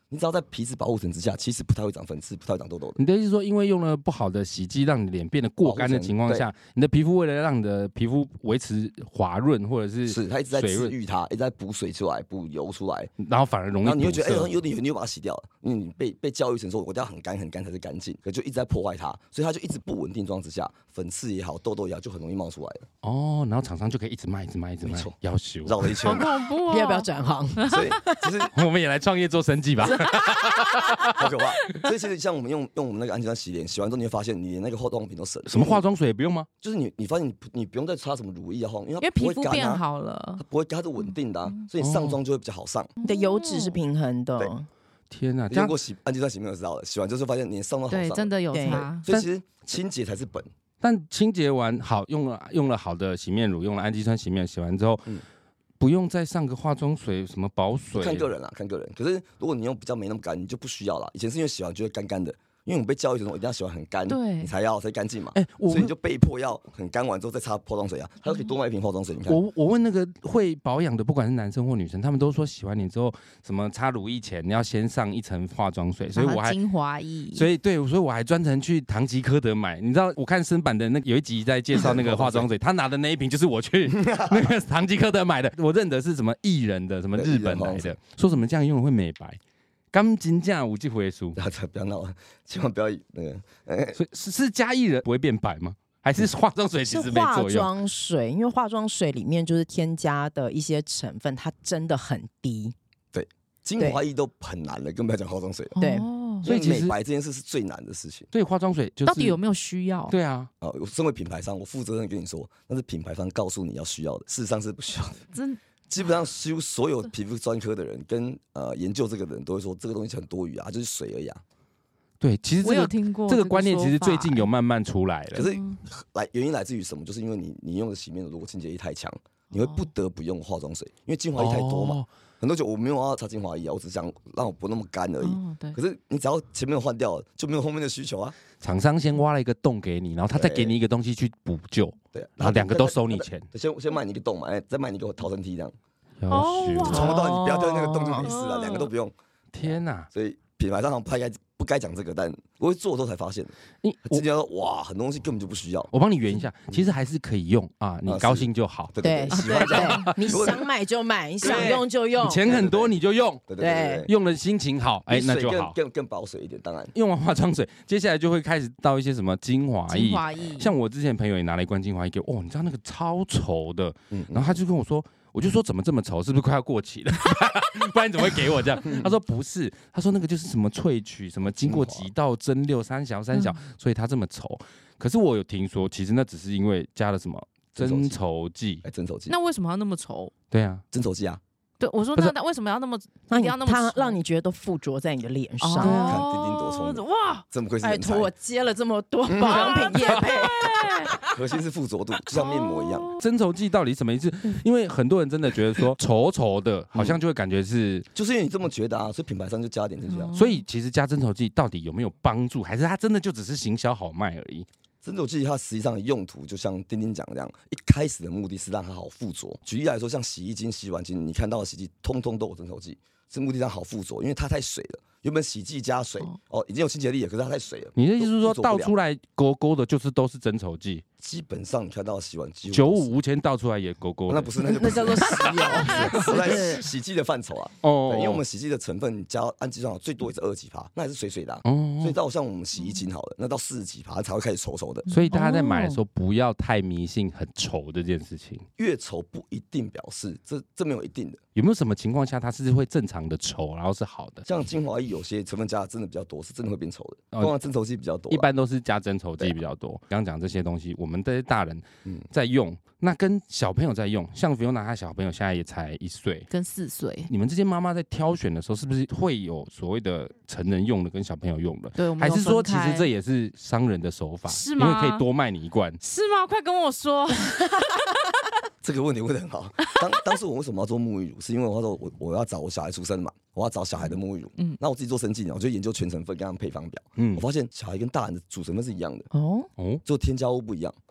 你只要在皮质保护层之下，其实不太会长粉刺，不太会长痘痘的。 你的意思是说，因为用了不好的洗剂，让你脸变得过干的情况下，你的皮肤为了让你的皮肤维持滑润，或者是是它一直在治愈它，一直在补水出来、补油出来， 然后反而容易， 然后你会觉得哎、欸、有点油，你又把它洗掉了，因为你被被教育成说我一定要很干很干才是干净，可就一直在破坏它，所以它就一直不稳定状之下，粉刺也好、痘痘也好，就很容易冒出来了。 哦，然后厂商就可以一直卖、一直卖、一直卖，要求绕了一圈， 好恐怖哦！ 要不要转行？ 所以其实我们也来创业做生计吧。 好可怕！所以其实像我们用用我们那个氨基酸洗脸，洗完之后你会发现你连那个化妆品都省了。 什么化妆水也不用吗？ 就是你你发现你你不用再擦什么乳液啊，因为它因为皮肤不会干啊变好了， 它不会干，它是稳定的、啊，所以你上妆就会比较好上。 你的油脂是平衡的。 对天哪！ 你用过洗氨基酸洗面就知道了，洗完就是发现你上妆好上。 对，真的有差。 所以其实清洁才是本。 但清洁完好，用了用了好的洗面乳，用了氨基酸洗面，洗完之后。嗯，不用再上个化妆水，什么保水？ 看个人啦，看个人。可是如果你用比较没那么干，你就不需要啦。以前是因为洗完就会干干的，因为我们被教育成我一定要洗完很干，你才要才干净嘛。哎、欸，所以你就被迫要很干完之后再擦化妆水啊。他就可以多买一瓶化妆水。你看， 我我问那个会保养的，不管是男生或女生，他们都说洗完脸之后，什么擦乳液前你要先上一层化妆水，所以我还精华液。 所以对，所以我还专程去唐吉诃德买。你知道，我看生版的那有一集在介绍那个化妆水，他拿的那一瓶就是我去那个唐吉诃德买的。我认得是什么艺人的，什么日本来的，说什么这样用会美白。刚金价五 G 回书， 不要闹了，千万不要那个。 欸、所以是是加薏仁不会变白吗？还是化妆水其实没作用？ 是化妆水，因为化妆水里面就是添加的一些成分，它真的很低。 对，精华液都很难了，更不要讲化妆水了。 对， 所以美白这件事是最难的事情。 所以化妆水就是到底有没有需要？ 对啊， 啊，我身为品牌商，我负责任跟你说，那是品牌商告诉你要需要的，事实上是不需要的。 真。 基本上，几乎所有皮肤专科的人跟呃研究这个的人都会说，这个东西很多余啊，就是水而已啊。 对，其实这个我有听过这个观念，其实最近有慢慢出来了。 可是来原因来自于什么？就是因为你你用的洗面乳如果清洁力太强，你会不得不用化妆水，因为精华液太多嘛。哦、很多久我没有要擦精华液啊，我只想让我不那么干而已。哦、可是你只要前面换掉了，就没有后面的需求啊。 厂商先挖了一个洞给你，然后他再给你一个东西去补救，对，然后两个都收你钱。 先先卖你一个洞嘛，再卖你一个逃生梯这样。 哦， 从头到尾不要掉那个洞就没事了，两个都不用。 天哪！ 所以品牌商不该不该讲这个，但我会做的时候才发现，你直接说哇，很多东西根本就不需要。 我帮你圆一下，其实还是可以用啊，你高兴就好。 对对对，喜欢就好。你想买就买，你想用就用， 钱很多你就用。 对对， 用的心情好，哎，那就好。 更更保水一点，当然。 用完化妆水，接下来就会开始到一些什么精华液。 精华液， 像我之前朋友也拿了一罐精华液给我，哦，你知道那个超稠的，然后他就跟我说。我就说怎么这么稠，是不是快要过期了？不然你怎么会给我这样？他说不是，他说那个就是什么萃取，什么经过几道蒸馏，三小三小，所以它这么稠。可是我有听说，其实那只是因为加了什么增稠剂。 哎，增稠剂。 那为什么要那么稠？ 对啊， 增稠剂啊。 对，我说那那为什么要那么， 那一定要那么它让你觉得都附着在你的脸上？ 看丁丁多聪明哇！ 这么会是人才。 拜托，我接了这么多保养品业配。 核心是附着度，就像面膜一样。 增稠剂到底什么意思？因为很多人真的觉得说稠稠的，好像就会感觉是， 就是因为你这么觉得啊，所以品牌商就加点进去啊。 所以其实加增稠剂到底有没有帮助，还是它真的就只是行销好卖而已？ 增稠剂它实际上的用途，就像丁丁讲的这样，一开始的目的是让它好附着。举例来说，像洗衣精、洗碗精，你看到的洗剂通通都有增稠剂，是目的让好附着，因为它太水了。原本洗剂加水哦，已经有清洁力了，可是它太水了。 你的意思是说倒出来勾勾的，就是都是增稠剂？ 基本上你看到的洗碗机九五无铅倒出来也勾勾的， 那不是，那就那叫做石油， 是在洗剂的范畴啊。哦，因为我们洗剂的成分加氨基酸最多也是二十几趴，那还是水水的、啊。哦，所以到像我们洗衣精好了，那到四十几趴才会开始稠稠的。 所以大家在买的时候不要太迷信很稠这件事情， 越稠不一定表示这这没有一定的。 有没有什么情况下它是会正常的稠，然后是好的？ 像精华液有些成分加的真的比较多，是真的会变稠的。通常增稠剂比较多， 一般都是加增稠剂比较多。刚刚讲这些东西，我们这些大人在用，嗯、那跟小朋友在用，像Fiona她小朋友现在也才一岁， 跟四岁。 你们这些妈妈在挑选的时候，是不是会有所谓的成人用的跟小朋友用的？ 对， 还是说其实这也是商人的手法？ 是吗？ 因为可以多卖你一罐， 是吗？快跟我说。 这个问题问得很好。当当时我为什么要做沐浴乳？是因为我说我我要找我小孩出生嘛，我要找小孩的沐浴乳。嗯，那我自己做生技，我就研究全成分跟他们配方表。嗯，我发现小孩跟大人的主成分是一样的。哦哦，就添加物不一样。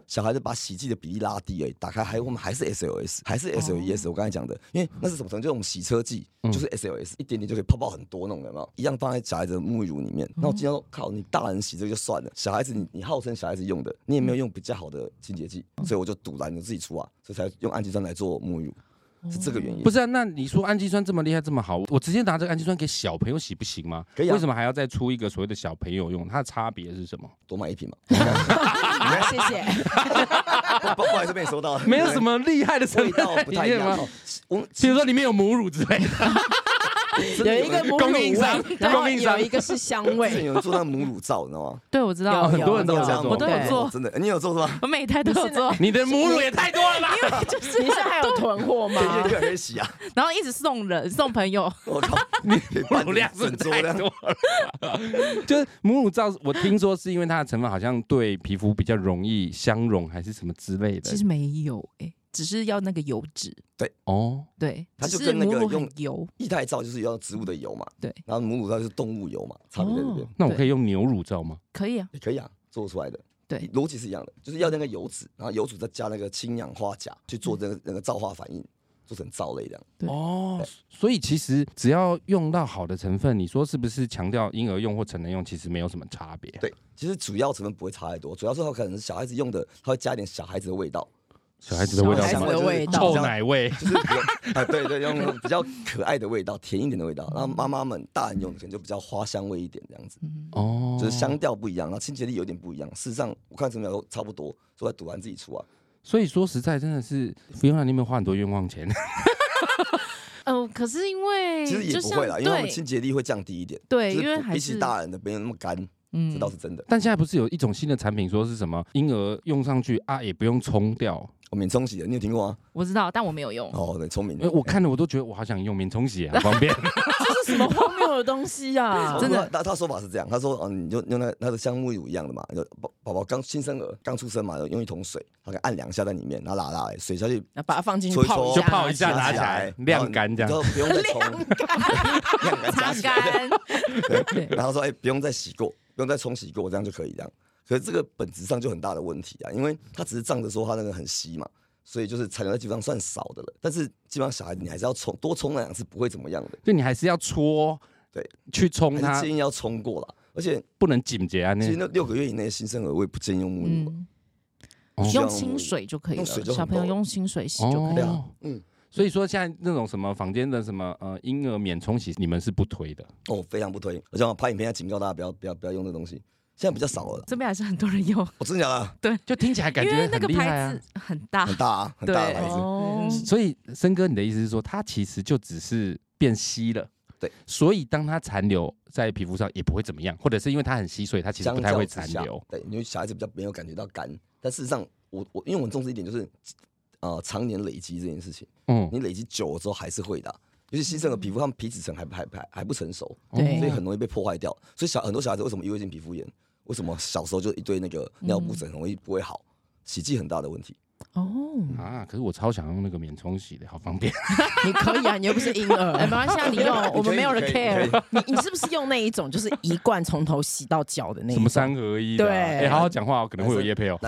小孩子把洗剂的比例拉低而已，打开还我们还是 S L S， 还是 S L E S，、哦、我刚才讲的，因为那是什么程度？就是我们洗车剂就是 S L S，、嗯、一点点就可以泡泡很多那种，有没有？一样放在小孩子的沐浴乳里面。那、嗯、我经常说，靠，你大人洗这个就算了，小孩子你你号称小孩子用的，你也没有用比较好的清洁剂，嗯、所以我就赌懒得自己出啊，所以才用氨基酸来做沐浴乳。是这个原因。 不是啊？那你说氨基酸这么厉害这么好，我直接拿这个氨基酸给小朋友洗不行吗？ 可以啊。 为什么还要再出一个所谓的小朋友用？它的差别是什么？ 多买一瓶嘛。 谢谢。 不不好意思被你收到了。 没有什么厉害的成分在里面吗？比如说里面有母乳之类的。 有一个母乳供应商， 然后有一个是香味。 之前有人做那个母乳皂，你知道吗？ 对，我知道， 很多人都有这样做， 我都有做。 真的，你有做是吧？ 我每台都有做。 你的母乳也太多了吧？ 因为就是你现在还有囤货吗？ 一个可以洗啊。 然后一直送人送朋友。 我靠，你母乳量是太多了。就是母乳皂，我听说是因为它的成分好像对皮肤比较容易相容，还是什么之类的。 其实没有哎、欸。只是要那个油脂， 对哦， 对， 它就跟那个用油液态皂就是要植物的油嘛， 对， 然后母乳皂就是动物油嘛，差别在这边。 哦、那我可以用牛乳皂吗？ 可以啊， 也可以啊，做出来的， 对， 逻辑是一样的，就是要那个油脂，然后油脂再加那个氢氧化钾去做这个那个皂化反应，做成皂类这样。 对哦，所以其实只要用到好的成分，你说是不是强调婴儿用或成人用，其实没有什么差别？ 对，其实主要成分不会差太多，主要是它可能是小孩子用的，它会加一点小孩子的味道。 小孩子的味道， 小孩子的味道， 臭奶味， 就是啊，对对，用比较可爱的味道，甜一点的味道。然后妈妈们大人用的可能就比较花香味一点这样子，哦，就是香调不一样，然后清洁力有点不一样。事实上，我看成分都差不多，所以赌完自己出啊。 所以说实在真的是Fiona，你有没有花很多冤枉钱？ 哦，可是因为其实也不会啦，因为他们清洁力会降低一点， 对，因为比起大人的没有那么干。嗯，这倒是真的。 但现在不是有一种新的产品，说是什么婴儿用上去啊，也不用冲掉， 哦，免冲洗的，你有听过吗？ 我知道，但我没有用。 哦，对，聪明。 我看了我都觉得我好想用免冲洗啊，方便。 这是什么荒谬的东西啊？ 真的，他他说法是这样，他说，哦，你就用那那个像沐浴乳一样的嘛，就宝宝宝刚新生儿刚出生嘛，用一桶水，他可以按两下在里面，然后拉拉水下去， 把它放进去泡就泡一下，拿起来晾干这样， 然后不用再冲， 晾干， 擦干。 对，然后说，哎，不用再洗过。不用再冲洗过，这样就可以这样。可是这个本质上就很大的问题啊，因为它只是仗着说它那个很稀嘛，所以就是产量在基本上算少的了。但是基本上小孩子你还是要冲，多冲那两次不会怎么样的。 就你还是要搓， 对， 去冲它。 建议要冲过啦，而且不能紧结啊。 其实那六个月以内的新生儿我也不建议用沐浴乳、 嗯，用清水就可以了。小朋友用清水洗就可以了。哦、 嗯。 所以说现在那种什么坊间的什么呃婴儿免冲洗，你们是不推的哦，非常不推。而且我拍影片要警告大家不要不要不要用这东西。现在比较少了， 这边还是很多人用。 我、哦、真的假的？ 对， 就听起来感觉很厉害啊， 因为那个牌子很大， 很大啊，很大的牌子。 哦、 所以森哥，你的意思是说，它其实就只是变稀了， 对。 所以当它残留在皮肤上也不会怎么样，或者是因为它很稀，所以它其实不太会残留。 对，因为小孩子比较没有感觉到干，但事实上，我我因为我很重视一点就是。呃，常年累积这件事情，嗯，你累积久了之后还是会的、啊，尤其新生的皮肤，他们皮脂层还还还还不成熟， 对， 所以很容易被破坏掉。所以小很多小孩子为什么异位性皮肤炎？为什么小时候就一堆那个尿布疹很容易不会好？洗剂很大的问题。 哦啊，可是我超想用那个免冲洗的，好方便。 你可以啊，你又不是婴儿，没关系啊，你用，我们没有人 care。你你是不是用那一种，就是一罐从头洗到脚的那一种？ 什么三合一的、啊？ 对， 哎、欸，好好讲话，我可能会有业配哦。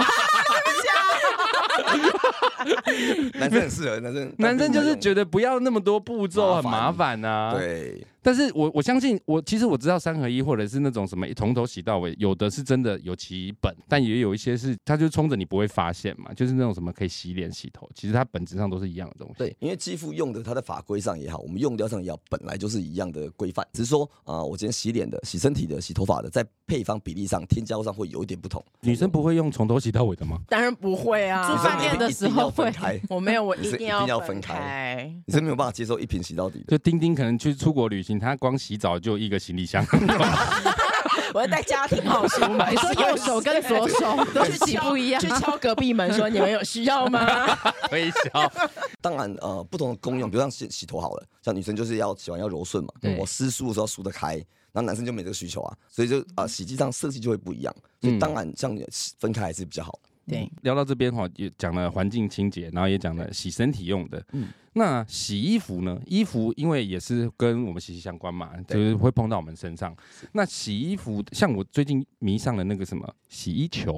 男生很适合，男生男生就是觉得不要那么多步骤，很麻烦啊。 对， 但是我我相信，我其实我知道三合一或者是那种什么从头洗到尾，有的是真的有其本，但也有一些是它就冲着你不会发现嘛，就是那种什么可以洗脸、洗头，其实它本质上都是一样的东西。 对，因为肌肤用的它在法规上也好，我们用料上也好，本来就是一样的规范，只是说啊、呃，我今天洗脸的、洗身体的、洗头发的，在配方比例上、添加上会有一点不同。 女生不会用从头洗到尾的吗？ 当然不会啊， 住饭店的时候会。 我没有，我一定要分开。你是没有办法接受一瓶洗到底的。 就丁丁可能去出国旅行，他光洗澡就一个行李箱。 我要带家庭号书嘛。你说右手跟左手都是洗不一样，去敲隔壁门说你们有需要吗？ 微笑。 当然呃，不同的功用，比如像洗洗头好了，像女生就是要洗完要柔顺嘛，我湿梳的时候梳得开。然后男生就没这个需求啊，所以就啊、呃，洗剂上设计就会不一样，所以当然像分开还是比较好。 对， 聊到这边哈，也讲了环境清洁，然后也讲了洗身体用的。嗯，那洗衣服呢？衣服因为也是跟我们息息相关嘛，就是会碰到我们身上。那洗衣服，像我最近迷上了那个什么洗衣球。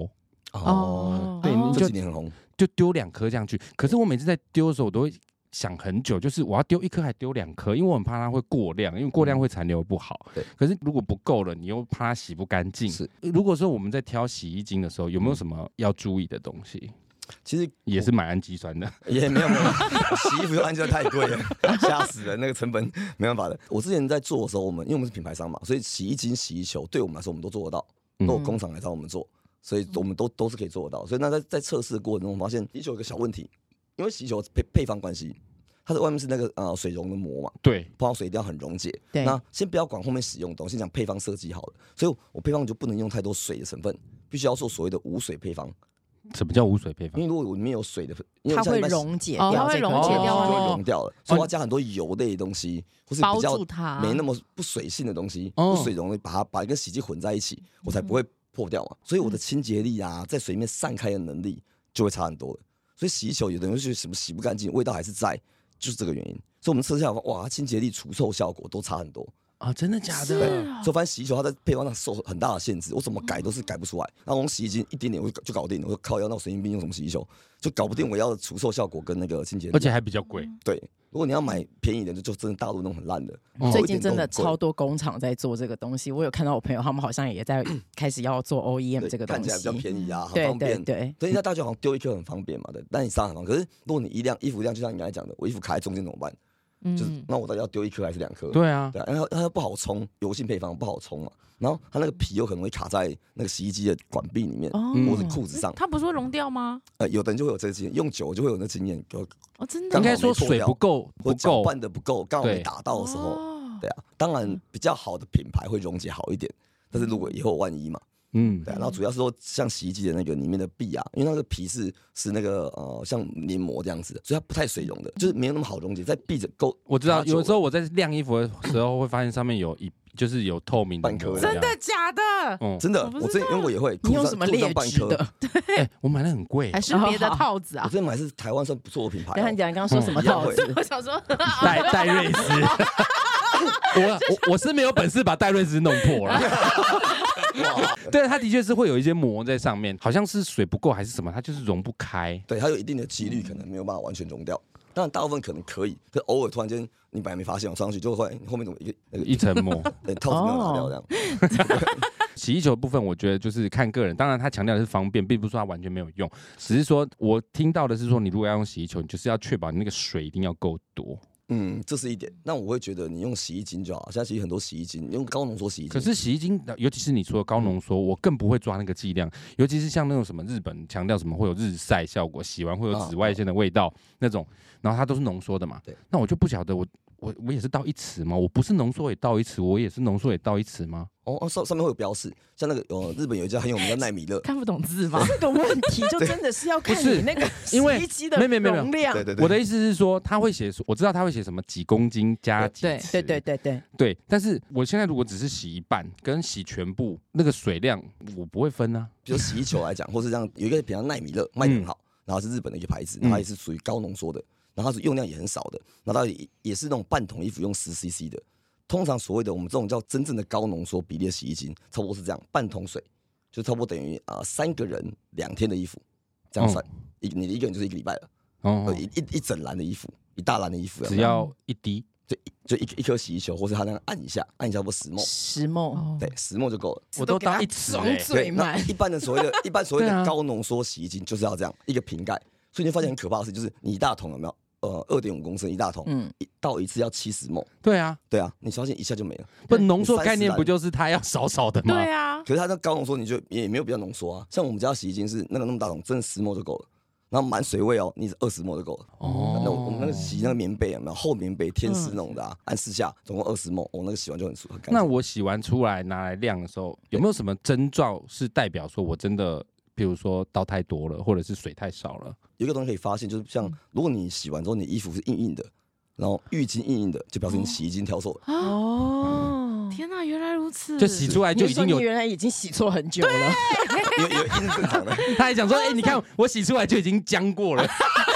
哦， 对，你这就几年很红， 就丢两颗这样去。可是我每次在丢的时候，我都会想很久，就是我要丢一颗还丢两颗，因为我很怕它会过量，因为过量会残留不好。 对。 可是如果不够了，你又怕它洗不干净。 是。 如果说我们在挑洗衣精的时候，有没有什么要注意的东西？ 其实也是买氨基酸的， 也没有没有，洗衣服用氨基酸太贵了，吓死人，那个成本没办法的。我之前在做的时候，我们因为我们是品牌商嘛，所以洗衣精、洗衣球对我们来说，我们都做得到，都有工厂来找我们做，所以我们都都是可以做得到。所以那在在测试的过程中，发现洗衣球有个小问题，因为洗衣球配配方关系，它的外面是那个呃水溶的膜嘛， 对， 碰到水一定要很溶解。 对， 那先不要管后面使用的东西，先讲配方设计好了，所以我配方就不能用太多水的成分，必须要做所谓的无水配方。 什么叫无水配方？ 因为如果里面有水的， 它会溶解掉， 它会溶解掉， 就会溶掉了。所以我要加很多油类的东西，或是比较没那么不水性的东西，不水溶的，把它把一个洗剂混在一起，我才不会破掉嘛。所以我的清洁力啊，在水里面散开的能力就会差很多了。所以洗衣球有的人就什么洗不干净，味道还是在，就是这个原因。所以我们测下来，哇，清洁力、除臭效果都差很多。 啊，真的假的？ 对，所以我发现洗衣球它在配方上受很大的限制，我怎么改都是改不出来。然后我用洗衣精一点点我就搞定了，我就靠，要那我神经病用什么洗衣球，就搞不定我要的除臭效果跟那个清洁力， 而且还比较贵。 对，如果你要买便宜的，就就真的大陆那种很烂的。 嗯、最近真的超多工厂在做这个东西，我有看到我朋友他们好像也在开始要做 O E M 这个东西， 看起来比较便宜啊，很方便。 对对对，所以大家好像丢一颗很方便嘛，对，但你上很方便。可是如果你一辆衣服量，就像你刚才讲的，我衣服卡在中间怎么办？就是那我到底要丢一颗还是两颗？ 对啊， 对啊，然后它又不好冲，油性配方不好冲嘛。然后它那个皮有可能会卡在那个洗衣机的管壁里面，哦、或者裤子上。 它不是会溶掉吗？ 呃，有的人就会有这个经验，用久就会有那经验。 哦，真的。 应该说水不够， 或搅拌的不够，刚好没打到的时候，对啊。当然比较好的品牌会溶解好一点，但是如果以后万一嘛。嗯，对、啊，然后主要是说像洗衣机的那个里面的壁啊，因为那个皮是是那个呃像黏膜这样子的，所以它不太水溶的，就是没有那么好溶解，在壁着够。 我知道，有时候我在晾衣服的时候会发现上面有一就是有透明的半颗， 真的假的？ 嗯，真的，我之前用过也会。 你用什么劣质的？ 对、欸，我买的很贵， 还是别的套子啊？ 我之前买是台湾算不错的品牌、喔。 等下你讲，你刚刚说什么套子？ 我想说戴戴瑞斯。我我我是没有本事把戴瑞斯弄破了。对，它的确是会有一些膜在上面，好像是水不够还是什么，它就是溶不开。 对，它有一定的几率可能没有办法完全溶掉，当然大部分可能可以，可偶尔突然间你本来没发现，我上去就会后面怎么一个、那个、 一层膜， 对，套子没有拿掉这样。 洗衣球的部分，我觉得就是看个人，当然他强调的是方便，并不是说它完全没有用，只是说我听到的是说，你如果要用洗衣球，你就是要确保你那个水一定要够多。 嗯，这是一点。那我会觉得你用洗衣精就好，现在其实很多洗衣精用高浓缩洗衣精。 可是洗衣精，尤其是你说的高浓缩，我更不会抓那个剂量。尤其是像那种什么日本强调什么会有日晒效果，洗完会有紫外线的味道、啊、那种，然后它都是浓缩的嘛。那我就不晓得我我我也是倒一匙吗？我不是浓缩也倒一匙，我也是浓缩也倒一匙吗？ 哦，上上面会有标示，像那个呃日本有一家很有名的奈米勒， 看不懂字吗？ 这个问题就真的是要看你那个洗衣机的容量。 对对对， 我的意思是说，他会写，我知道他会写什么几公斤加几匙， 对对对对对。但是我现在如果只是洗一半跟洗全部，那个水量我不会分啊。 比如洗衣球来讲，或是这样有一个比较奈米勒卖得很好，然后是日本的一个牌子，然后它也是属于高浓缩的，然后它是用量也很少的，然后它也也是那种半桶衣服用十 C C 的。通常所谓的我们这种叫真正的高浓缩比例的洗衣精，差不多是这样，半桶水就差不多等于啊、呃、三个人两天的衣服，这样算，一、哦、你的一个人就是一个礼拜了，哦哦一一一整篮的衣服，一大篮的衣服， 只要一滴， 就就一一颗洗衣球，或是他那样按一下，按一下不十沫， 十沫， 对，十沫就够了， 我都当一匙哎、 欸，对，那一般的所谓的一般所谓的高浓缩洗衣精就是要这样一个瓶盖，所以你会发现很可怕的是，就是你一大桶有没有？呃，二点五公升一大桶，嗯，一倒一次要七十沫。 对啊， 对啊，你发现一下就没了。 不，浓缩概念不就是它要少少的吗？ 对啊。 可是它那高浓缩，你就也没有比较浓缩啊。像我们家洗衣精是那个那么大桶，真的十沫就够了。然后满水位哦，你二十沫就够了。哦。那我们那个洗那个棉被有没有厚棉被天丝那种的啊？按四下，总共二十沫，我、哦、那个洗完就很舒服。 那我洗完出来拿来晾的时候，有没有什么征兆是代表说我真的？比如说倒太多了，或者是水太少了， 有一个东西可以发现，就是像如果你洗完之后，你衣服是硬硬的，然后浴巾硬硬的，就表示你洗衣精挑错了。 哦，天哪，原来如此！ 就洗出来就已经有， 你原来已经洗错很久了， 有有硬是正常的。 他还讲说，哎、欸，你看我洗出来就已经浆过了。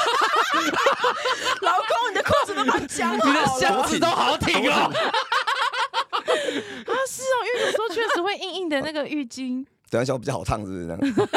老公，你的裤子都蛮浆好了， 你的箱子都好挺哦。 啊，是哦，因为有时候确实会硬硬的那个浴巾。 等一下比较好烫，是不是这样？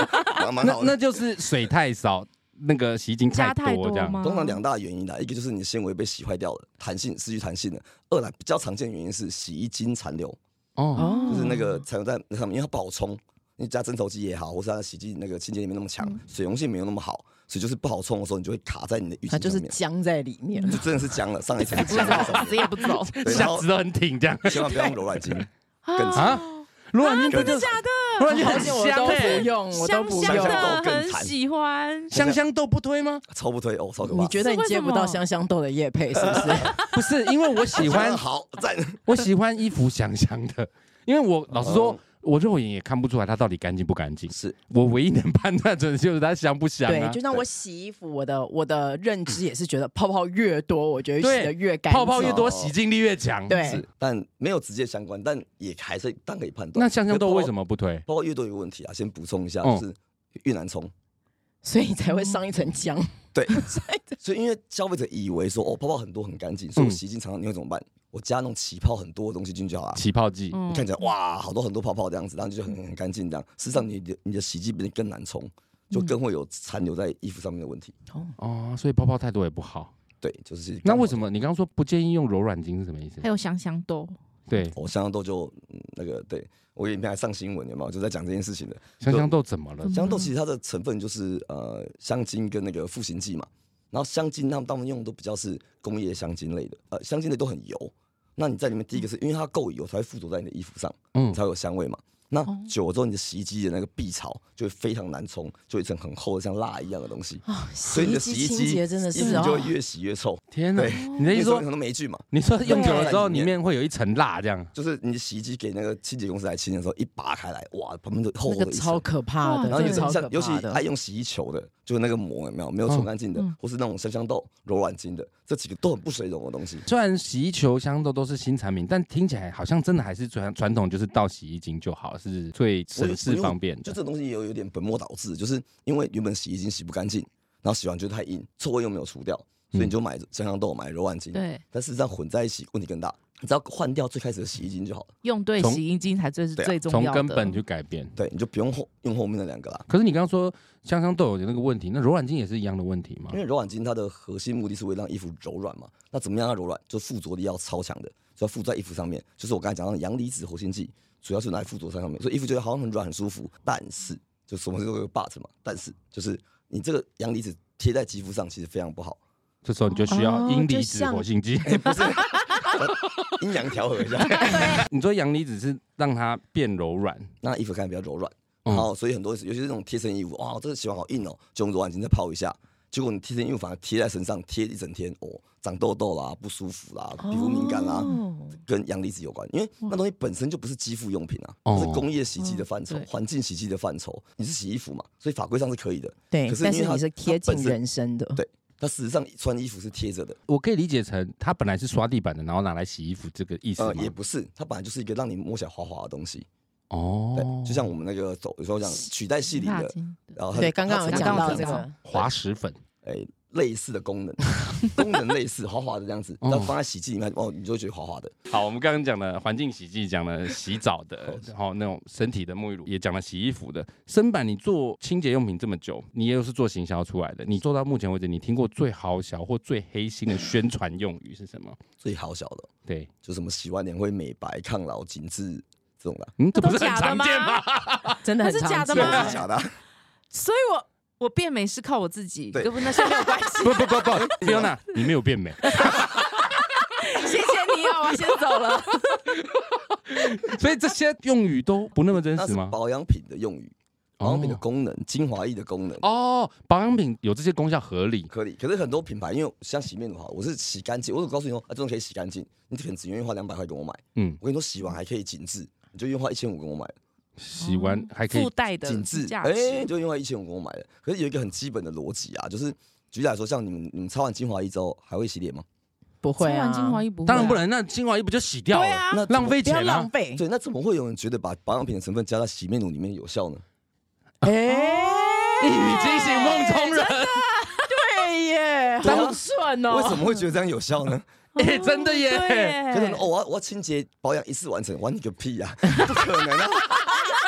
那那就是水太少，那个洗衣精太多这样。 通常两大原因啦，一个就是你的纤维被洗坏掉了，弹性失去弹性了；二来比较常见的原因是洗衣精残留，哦，就是那个残留在那上面，因为它不好冲。你加增稠剂也好，或是它的洗剂那个清洁力没那么强，嗯、水溶性没有那么好，所以就是不好冲的时候，你就会卡在你的浴巾上面。 它就是浆在里面， 就真的是浆了，上一层浆了，死也不走， 下肢都很挺这样。 千万不要用柔软巾，更啊， 柔软巾真的假的？ 柔软巾很香哎，不用，我都不用， 香香的很喜欢。 香香豆不推吗？ 超不推哦，超可怕。 你觉得你接不到香香豆的业配是不是？ 不是，因为我喜欢好赞， 我喜欢衣服香香的，因为我老实说。我肉眼也看不出来它到底干净不干净， 是我唯一能判断的就是它香不香、啊。 对，就像我洗衣服，我的我的认知也是觉得泡泡越多，我觉得洗的越干净， 泡泡越多，洗净力越强。 对， 是，但没有直接相关，但也还是当可以判断。 那香香豆为什么不推？ 泡泡越多有问题啊，先补充一下，嗯、就是越难冲， 所以才会上一层浆。 对，所以因为消费者以为说哦泡泡很多很干净，所以我洗衣精常常你会怎么办？我加那种起泡很多的东西进去就好了， 起泡剂， 你看起来哇好多很多泡泡这样子，然后就很很干净这样。事实上你的你的洗剂变得更难冲，就更会有残留在衣服上面的问题。 哦哦，所以泡泡太多也不好。 对，就是。 那为什么你刚刚说不建议用柔软巾是什么意思？ 还有香香豆。 对， 哦香香豆就、嗯、那个对我影片还上新闻有没有？就在讲这件事情的。 香香豆怎么了？ 香香豆其实它的成分就是呃香精跟那个赋形剂嘛。然后香精他们大部分用的都比较是工业香精类的，呃香精类都很油。那你在里面第一个是因为它够油才会附着在你的衣服上，嗯，才会有香味嘛。那久了之后，你的洗衣机的那个壁槽就会非常难冲，就一层很厚的像蜡一样的东西。哦、所以你的洗衣机真的是衣服就会越洗越臭。 天哪！你的意思说很多霉菌嘛？ 你说用久了之后里面会有一层蜡，这样就是你的洗衣机给那个清洁公司来清的时候，一拔开来，哇，旁边就厚厚的一层， 超可怕的。 然后有像尤其爱用洗衣球的，就是那个膜有没有没有冲干净的，嗯、或是那种香香豆、柔软巾的，这几个都很不水溶的东西。 虽然洗衣球、香豆都是新产品，但听起来好像真的还是传传统，就是倒洗衣精就好，是最省事方便的。 就这东西有有点本末倒置，就是因为原本洗衣精洗不干净，然后洗完觉得太硬，臭味又没有除掉，所以你就买香香豆、买柔软巾。对，但事实上混在一起问题更大。你只要换掉最开始的洗衣精就好了， 用对洗衣精才最是最重要的， 从根本去改变。 对，你就不用后用后面那两个啦。 可是你刚刚说香香豆有那个问题，那柔软巾也是一样的问题吗？ 因为柔软巾它的核心目的是为了让衣服柔软嘛，那怎么样让它柔软？就附着力要超强的，所以要附在衣服上面。就是我刚才讲到的阳离子活性剂，主要是拿来附着在上面，所以衣服觉得好像很软很舒服。但是就什么都有 but 嘛，但是就是你这个阳离子贴在肌肤上其实非常不好。 这时候你就需要阴离子活性剂， 欸、不是阴阳调和一下。 你说阳离子是让它变柔软， 让衣服看起来比较柔软。然后所以很多，尤其是这种贴身衣服，哇，这个洗完好硬哦，就用柔软巾再泡一下。结果你贴身衣服反而贴在身上，贴一整天，哦，长痘痘啦，不舒服啦，皮肤敏感啦，哦、跟阳离子有关。因为那东西本身就不是肌肤用品啊，哦、是工业洗剂的范畴，环、哦、境洗剂的范畴。你是洗衣服嘛，所以法规上是可以的。 对， 可是因为它但是你是贴近人身的。 对。它事实上穿衣服是贴着的， 我可以理解成它本来是刷地板的，然后拿来洗衣服这个意思吗？ 呃，也不是，它本来就是一个让你摸起来滑滑的东西。哦，对，就像我们那个走有时候讲取代系领的， 然后对，刚刚有讲到这个滑石粉， 哎、欸，类似的功能，功能类似滑滑的这样子，然后放在洗剂里面，哦，你就会觉得滑滑的。 好，我们刚刚讲了环境洗剂，讲了洗澡的，然后那种身体的沐浴乳，也讲了洗衣服的。砷板，你做清洁用品这么久，你也是做行销出来的，你做到目前为止，你听过最好小或最黑心的宣传用语是什么？ 最好小的， 对， 就什么洗完脸会美白、抗老、紧致这种的。 嗯，这不是很常见吗？ 真的很常见， 是假的吗？ 是假的、啊。 所以我。我变美是靠我自己，跟那些没有关系。 不不不不 ，Fiona， 你没有变美。 谢谢你啊，我先走了。 所以这些用语都不那么真实吗？ 保养品的用语，保养品的功能，哦、精华液的功能。 哦，保养品有这些功效合理， 合理。可是很多品牌，因为像洗面乳哈，我是洗干净，我告诉你说，啊，这种可以洗干净，你可能只愿意花两百块跟我买。嗯，我跟你说，洗完还可以紧致，你就愿意花一千五跟我买了。 洗完还可以附带的紧致，哎、欸，就用到一千五跟我买的。可是有一个很基本的逻辑啊，就是举例来说，像你们你们擦完精华液之后还会洗脸吗？ 不会啊， 擦完精华液不会、啊， 当然不能，那精华液不就洗掉了？对啊，那浪费钱啊， 浪费。 对，那怎么会有人觉得把保养品的成分加到洗面乳里面有效呢？ 哎、欸， 一语惊醒梦中人， 对耶，好顺哦。 为什么会觉得这样有效呢？ 哎、欸，真的耶！ 可是哦，我要我要清洁保养一次完成，完你个屁呀、啊，不可能啊！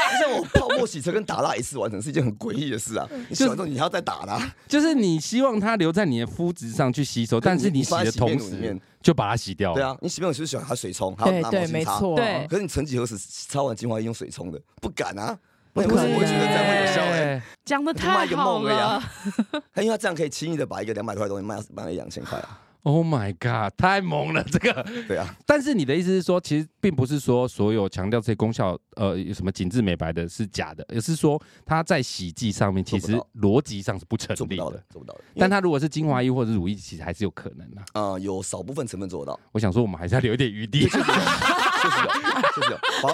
像我泡沫洗车跟打蜡一次完成是一件很诡异的事啊！你洗完之后你还要再打蜡， 就是你希望它留在你的肤质上去吸收，但是你洗的同时就把它洗掉了。 对啊，你洗面乳其实喜欢它水冲，还要拿毛巾擦。 对， 可是你曾几何时擦完精华液用水冲的？不敢啊！为什么会觉得这样会有效哎？ 讲的太好了， 因为他这样可以轻易的把一个两百块的东西卖卖一两千块啊。 Oh my god， 太猛了这个。 对啊， 但是你的意思是说，其实并不是说所有强调这些功效，呃，有什么紧致美白的是假的，而是说它在洗剂上面其实逻辑上是不成立的， 做不到的，做不到的。 但它如果是精华液或者乳液，其实还是有可能的。 啊、呃，有少部分成分做得到。 我想说，我们还是要留一点余地。 确实有，确实有，确实有。好。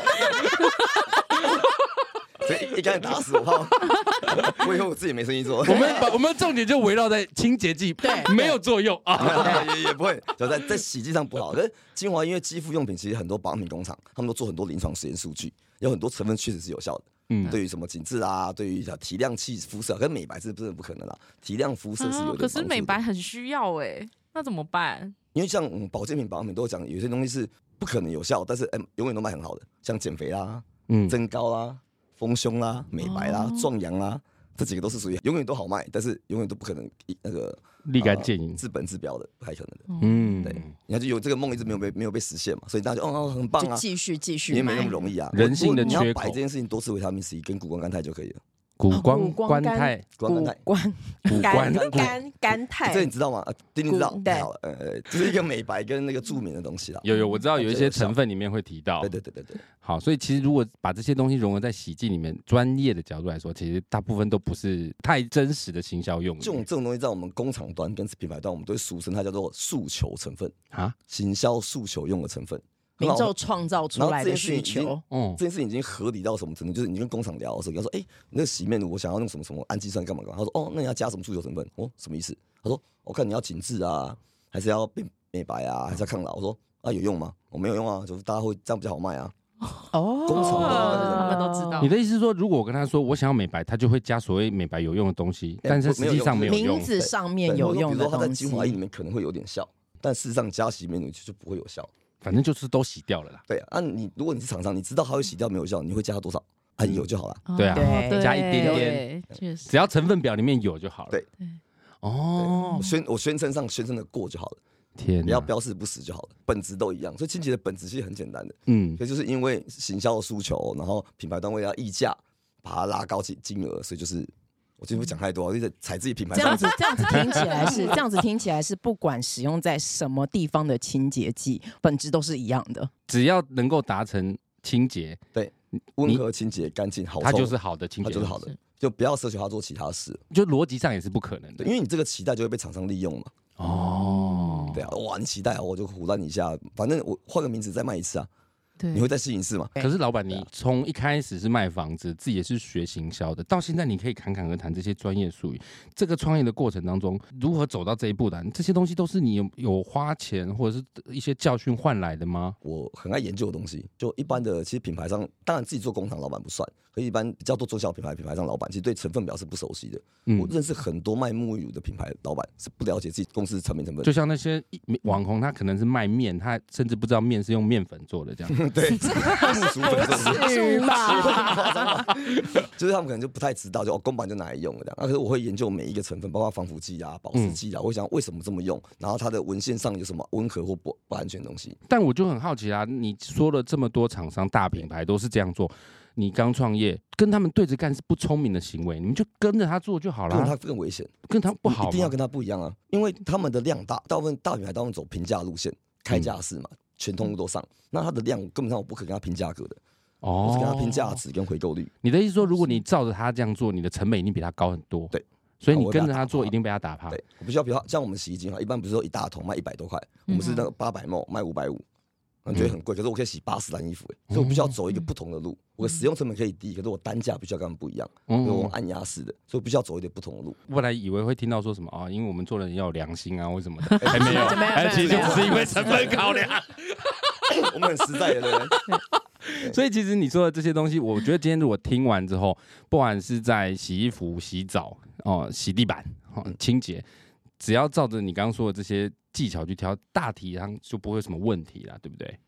所以一开始打死我，怕我以后我自己没生意做。 我们把我们重点就围绕在清洁剂，对，没有作用啊， 也也不会，就在在洗剂上不好。可是精华因为肌肤用品，其实很多保养品工厂他们都做很多临床实验数据，有很多成分确实是有效的。嗯，对于什么紧致啊，对于提亮气肤色，跟美白是真的不可能啦。提亮肤色是有点、啊、 可是美白很需要哎、欸，那怎么办？ 因为像嗯保健品、保养品都有讲，有些东西是不可能有效，但是哎、欸、永远都卖很好的，像减肥啦、嗯增高啦。丰胸啦、美白啦、壮阳啦，这几个都是属于永远都好卖，但是永远都不可能那个立竿见影、 治本治标的，不太可能的。嗯，对，你看就有这个梦一直没有被没有被实现嘛，所以大家就哦很棒啊， 继续继续， 也没那么容易啊。 人性的缺口， 你要摆这件事情，多吃维他命 C 跟谷胱甘肽就可以了。 谷胱甘肽， 谷胱谷胱甘甘肽， 这你知道吗？丁丁知道，好了，呃，这是一个美白跟那个助眠的东西啦。 有有，我知道有一些成分里面会提到。 对对对对对。 好，所以其实如果把这些东西融合在洗剂里面，专业的角度来说，其实大部分都不是太真实的行销用。 这种这种东西在我们工厂端跟品牌端，我们都会俗称它叫做诉求成分啊， 行销诉求用的成分。 民众创造出来的需求， 嗯，这件事情已经合理到什么程度？就是你跟工厂聊的时候，你要说，哎、欸，那个洗面乳我想要用什么什么氨基酸干嘛干嘛？他说，哦，那你要加什么诉求成分？哦，什么意思？他说，我看你要紧致啊，还是要变美白啊，还是要抗老？我说，啊，有用吗？我没有用啊，就是大家会这样比较好卖啊。 哦， 工厂他们都知道。 你的意思是说，如果我跟他说我想要美白，他就会加所谓美白有用的东西，但是实际上没有用。 名字上面有用的东西， 比如说它在精华液里面可能会有点效，但事实上加洗面乳就不会有效。 反正就是都洗掉了啦。 对啊，啊你如果你是厂商，你知道它会洗掉没有效，你会加多少？啊，有就好了。 对啊，加一点点，只要成分表里面有就好了。 对，哦，宣我宣称上宣称的过就好了。 天， 不要标示不实就好了，本质都一样。所以清洁的本质其实很简单的。嗯，所以就是因为行销的诉求，然后品牌单位要议价，把它拉高金金额，所以就是。我今天不讲太多，就是踩自己品牌。 这样子，这样子听起来是，这样子听起来是，不管使用在什么地方的清洁剂，本质都是一样的。 只要能够达成清洁， 对，温和清洁、干净、好臭， 它就是好的清洁， 它就是好的，就不要奢求它做其他事。 就逻辑上也是不可能的， 因为你这个期待就会被厂商利用嘛。哦，对啊，哇，你期待我就唬烂你一下，反正我换个名字再卖一次啊。你会再试一次吗？ 可是老板，你从一开始是卖房子，自己也是学行销的，到现在你可以侃侃而谈这些专业术语。这个创业的过程当中，如何走到这一步的？这些东西都是你有有花钱或者是一些教训换来的吗？ 我很爱研究的东西，就一般的，其实品牌商当然自己做工厂老板不算，可一般比较多做小品牌品牌商老板，其实对成分表是不熟悉的。嗯、我认识很多卖沐浴乳的品牌老板是不了解自己公司产品成分， 就像那些网红，他可能是卖面，他甚至不知道面是用面粉做的这样。 对，木薯粉是嘛，就是他们可能就不太知道，就哦公版就拿来用了这样。那、啊、可是我会研究每一个成分，包括防腐剂啊、保湿剂啊，嗯、我会想为什么这么用，然后它的文献上有什么温和或不不安全的东西。 但我就很好奇啊，你说了这么多厂商大品牌都是这样做。你刚创业，跟他们对着干是不聪明的行为，你们就跟着他做就好了。 跟他更危险， 跟他不好， 一定要跟他不一样啊！因为他们的量大，大部分大品牌大部分走平价路线，开价式嘛，嗯、全通路都上。那他的量根本上我不可能跟他拼价格的，哦，我是跟他拼价值跟回购率。 你的意思说，如果你照着他这样做，你的成本一定比他高很多。 对， 所以你跟着他做，一定被他打趴。 对，我必须要比如像我们洗衣精哈，一般不是说一大桶卖一百多块，我们是那个八百 ml 卖五百五。你觉得很贵，可是我可以洗八十单衣服，所以我必须要走一个不同的路。我的使用成本可以低，可是我单价必须要跟他们不一样，因为我按压式的，所以我必须要走一点不同的路。 本来以为会听到说什么啊，因为我们做人要有良心啊，或什么的，还没有，还其实就只是因为成本考量。 我们很实在的，对不对？ 所以其实你说的这些东西，我觉得今天如果听完之后，不管是在洗衣服、洗澡、哦、洗地板、哦、清洁，只要照着你刚刚说的这些技巧去挑，大体上就不会有什么问题啦，对不对？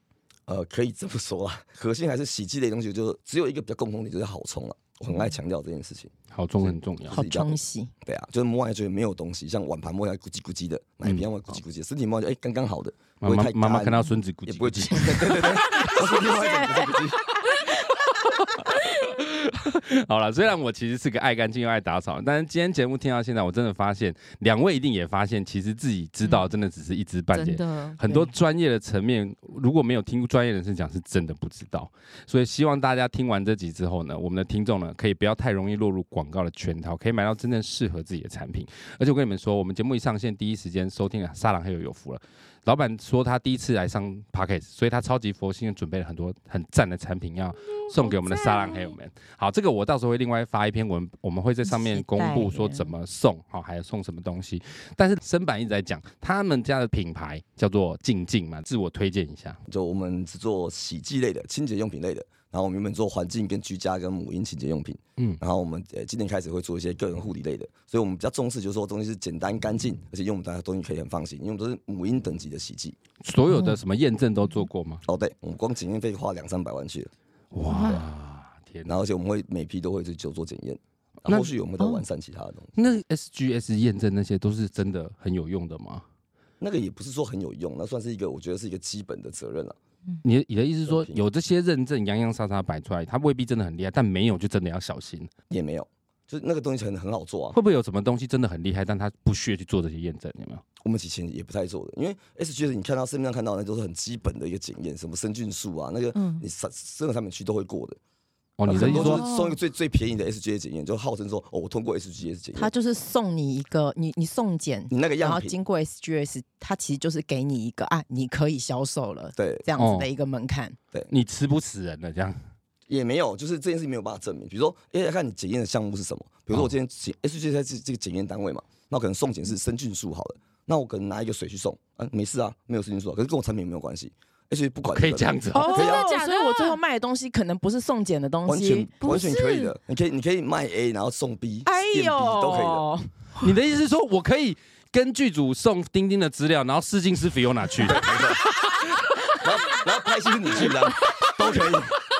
呃，可以这么说啦，核心还是洗剂类的东西，就只有一个比较共同点，就是好冲了。我很爱强调这件事情， 好冲很重要， 好冲洗。 对啊，就是摸完觉得没有东西，像碗盘摸起来咕叽咕叽的，奶瓶摸咕叽咕叽的，身体摸起来哎刚刚好的，不会太干。 妈妈看到孙子咕叽， 也不会叽，对对对，我身体摸起来咕叽咕叽。 好了，虽然我其实是个爱干净又爱打扫，但是今天节目听到现在，我真的发现，两位一定也发现，其实自己知道真的只是一知半解， 嗯、 很多专业的层面，如果没有听专业人士讲，是真的不知道。所以希望大家听完这集之后呢，我们的听众呢，可以不要太容易落入广告的圈套，可以买到真正适合自己的产品。而且我跟你们说，我们节目一上线，第一时间收听了沙朗黑友有福了。老板说他第一次来上 Podcast， 所以他超级佛心的准备了很多很赞的产品要送给我们的沙朗黑友们。好，这个我到时候会另外发一篇文，我们会在上面公布说怎么送，好，还有送什么东西。但是申版一直在讲，他们家的品牌叫做静静嘛，自我推荐一下。 就我们是做洗剂类的、清洁用品类的。然后我们原本做环境跟居家跟母婴清洁用品，嗯，然后我们呃今年开始会做一些个人护理类的，所以我们比较重视就是说东西是简单干净，而且用大家东西可以很放心，因为我们都是母婴等级的洗剂。 所有的什么验证都做过吗？ 哦，对，我们光检验费花两三百万去了。 哇，天！ 然后而且我们会每批都会去就做检验，然后后续我们都完善其他的东西。 那 S G S 验证那些都是真的很有用的吗？ 那个也不是说很有用，那算是一个我觉得是一个基本的责任了。 你你的意思是说，有这些认证洋洋洒洒摆出来，它未必真的很厉害，但没有就真的要小心。 也没有，就是那个东西很很好做啊。 会不会有什么东西真的很厉害，但他不屑去做这些验证？有没有？ 我们以前也不太做的，因为 S G S 你看到市面上看到的那都是很基本的一个检验，什么生菌数啊，那个你任何产品区都会过的。 哦，你的意思说送一个最最便宜的 S G S 检验，就号称说哦，我通过 S G S 检验， 他就是送你一个，你你送检， 你那个样品， 然后经过 S G S， 它其实就是给你一个啊，你可以销售了， 对， 这样子的一个门槛。 对， 你吃不死人的这样。 也没有，就是这件事情没有办法证明。比如说，哎，要看你检验的项目是什么。比如说，我今天 S G S 在这个检验单位嘛，那我可能送检是生菌数好了，那我可能拿一个水去送，啊，没事啊，没有生菌数，可是跟我产品没有关系。而且不管可以这样子哦，真的假的？所以我最后卖的东西可能不是送检的东西， 完全完全可以的。你可以你可以卖 A， 然后送 B， 哎呦， 都可以的。 你的意思是说我可以跟剧组送丁丁的资料，然后试镜是 Fiona 去的， 然后然后拍戏是你去的，都可以。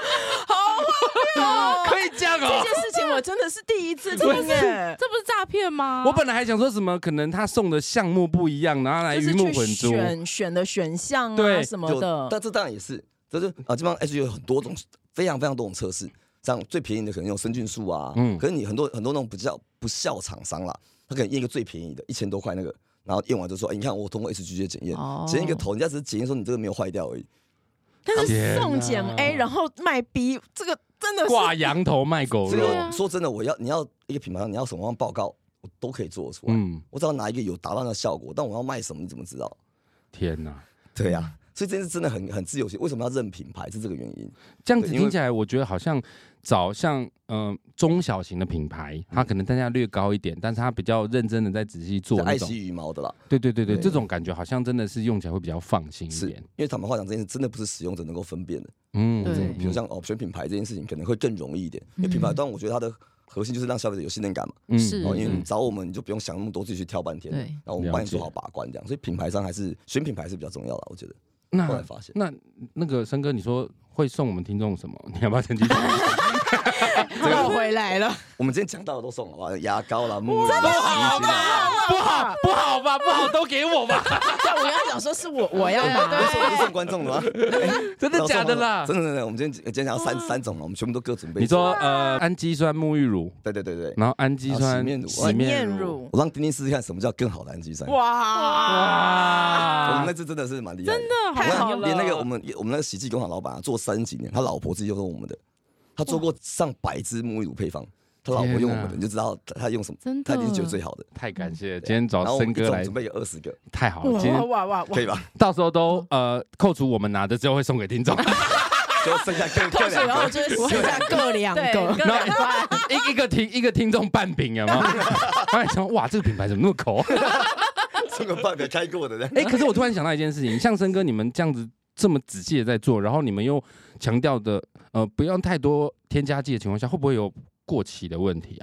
可以这样哦！ 这件事情我真的是第一次听耶， 这不是诈骗吗？ 我本来还想说什么，可能他送的项目不一样，然后来鱼目混珠， 选选的选项啊什么的。 但这当然也是，这是啊，基本上 H 有很多种，非常非常多种测试。像最便宜的可能用生菌数啊，嗯，可是你很多很多那种比较不孝厂商啦，他可能验一个最便宜的，一千多块那个，然后验完就说，哎，你看我通过 H G S 检验，检验一个头，人家只是检验说你这个没有坏掉而已。 但是送检 A 然后卖 B， 这个真的是挂羊头卖狗肉。 说真的，我要你要一个品牌，你要什么样报告，我都可以做得出来。嗯，我只要拿一个有达到那个效果，但我要卖什么，你怎么知道？ 天哪， 对呀、啊，所以这件事真的很很自由性。为什么要认品牌？是这个原因。 这样子听起来，我觉得好像找像嗯、呃、中小型的品牌，它可能单价略高一点，但是它比较认真的在仔细做那种爱惜羽毛的啦。 对对对对，这种感觉好像真的是用起来会比较放心一点。 因为坦白话讲，这件事真的不是使用者能够分辨的。嗯，对。比如像哦选品牌这件事情，可能会更容易一点。因为品牌端，我觉得它的核心就是让消费者有信任感嘛。 嗯，是。 因为你找我们，你就不用想那么多，自己去挑半天。对。然后我们帮你做好把关，这样。所以品牌上还是选品牌是比较重要的，我觉得。 那后来发现， 那那个森哥，你说会送我们听众什么？你要不要先继续？ 又回来了。 我们今天讲到的都送了吧？牙膏啦、沐浴露、 不好吧？不好，不好吧？不好，都给我吧。 我刚刚想说是我我要拿， 不是送观众的吗？ 真的假的啦？ 真的真的，我们今天今天讲三三种了，我们全部都各准备。 你说呃，氨基酸沐浴乳， 对对对对， 然后氨基酸洗面乳， 洗面乳， 我让丁丁试试看什么叫更好的氨基酸。 哇哇！ 我们那次真的是蛮厉害的， 真的太好了。 连那个我们我们那个洗剂工厂老板啊，做三十几年，他老婆自己就是我们的，他做过上百支沐浴乳配方。他老婆用我们的，你就知道他用什么，他一定是觉得最好的。 太感谢了，今天找森哥来准备有二十个， 太好了，今天哇哇可以吧？ 到时候都呃扣除我们拿的之后会送给听众， 就剩下各各两个， 然后就是剩下各两个， 然后一一个听一个听众半瓶有吗？他还想哇，这个品牌怎么那么抠？ 这个半瓶开过的。 哎，可是我突然想到一件事情，像森哥你们这样子这么仔细的在做，然后你们又强调的呃不要太多添加剂的情况下，会不会有过期的问题啊？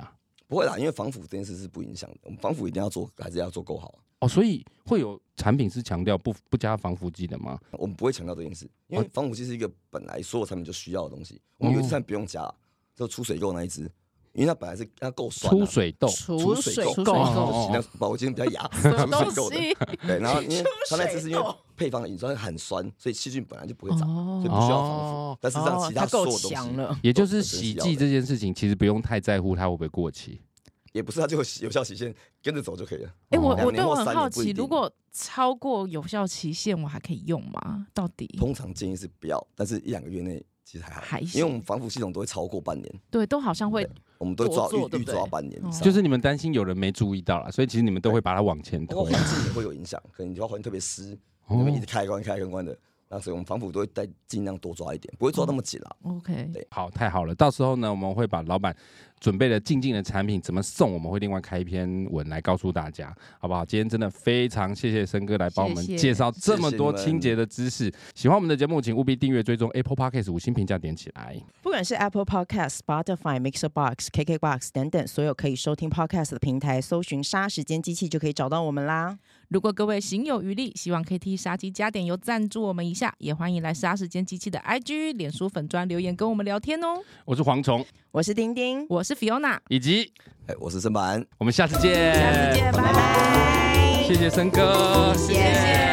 不会啦，因为防腐这件事是不影响的，我们防腐一定要做，还是要做够好。 哦，所以会有产品是强调不不加防腐剂的吗？ 我们不会强调这件事，因为防腐剂是一个本来所有产品就需要的东西。我们有一支产品不用加，就出水垢那一支，因为它本来是它够酸、啊。 出水痘， 出水垢， 那我今天比较哑，出水垢的。对，然后因为它那支是因为配方的乙酸很酸，所以细菌本来就不会长，哦、所以不需要防腐。哦、但是让其他所有东西， 了也就是洗剂这件事情，其实不用太在乎它会不会过期。 也不是，它就有效期限，跟着走就可以了。 哎、欸，我我对我很好奇，如果超过有效期限，我还可以用吗？到底？ 通常建议是不要，但是一两个月内其实还好，还因为我们防腐系统都会超过半年。 对，都好像会， 我们都会抓预预抓半年以上。 就是你们担心有人没注意到啦，所以其实你们都会把它往前推。 环境也会有影响，可能你家环境特别湿，你们一直开关开关关的。那所以我们防腐都会再尽量多抓一点，不会抓那么紧啦。 Oh, OK， 对， 好，太好了。到时候呢，我们会把老板准备的进境的产品怎么送，我们会另外开一篇文来告诉大家，好不好？今天真的非常谢谢森哥来帮我们介绍这么多清洁的知识。谢谢喜欢我们的节目，请务必订阅、追踪 Apple Podcast 五星评价点起来。 不管是 Apple Podcast、Spotify、Mixer Box、K K Box 等等所有可以收听 Podcast 的平台，搜寻杀时间机器就可以找到我们啦。 如果各位行有余力，希望可以替杀鸡加点油赞助我们一下，也欢迎来杀时间机器的 I G、脸书粉专留言跟我们聊天哦。 我是蝗虫， 我是丁丁， 我是 Fiona， 以及哎，我是申板， 我们下次见， 下次见，拜拜。 谢谢森哥， 谢谢。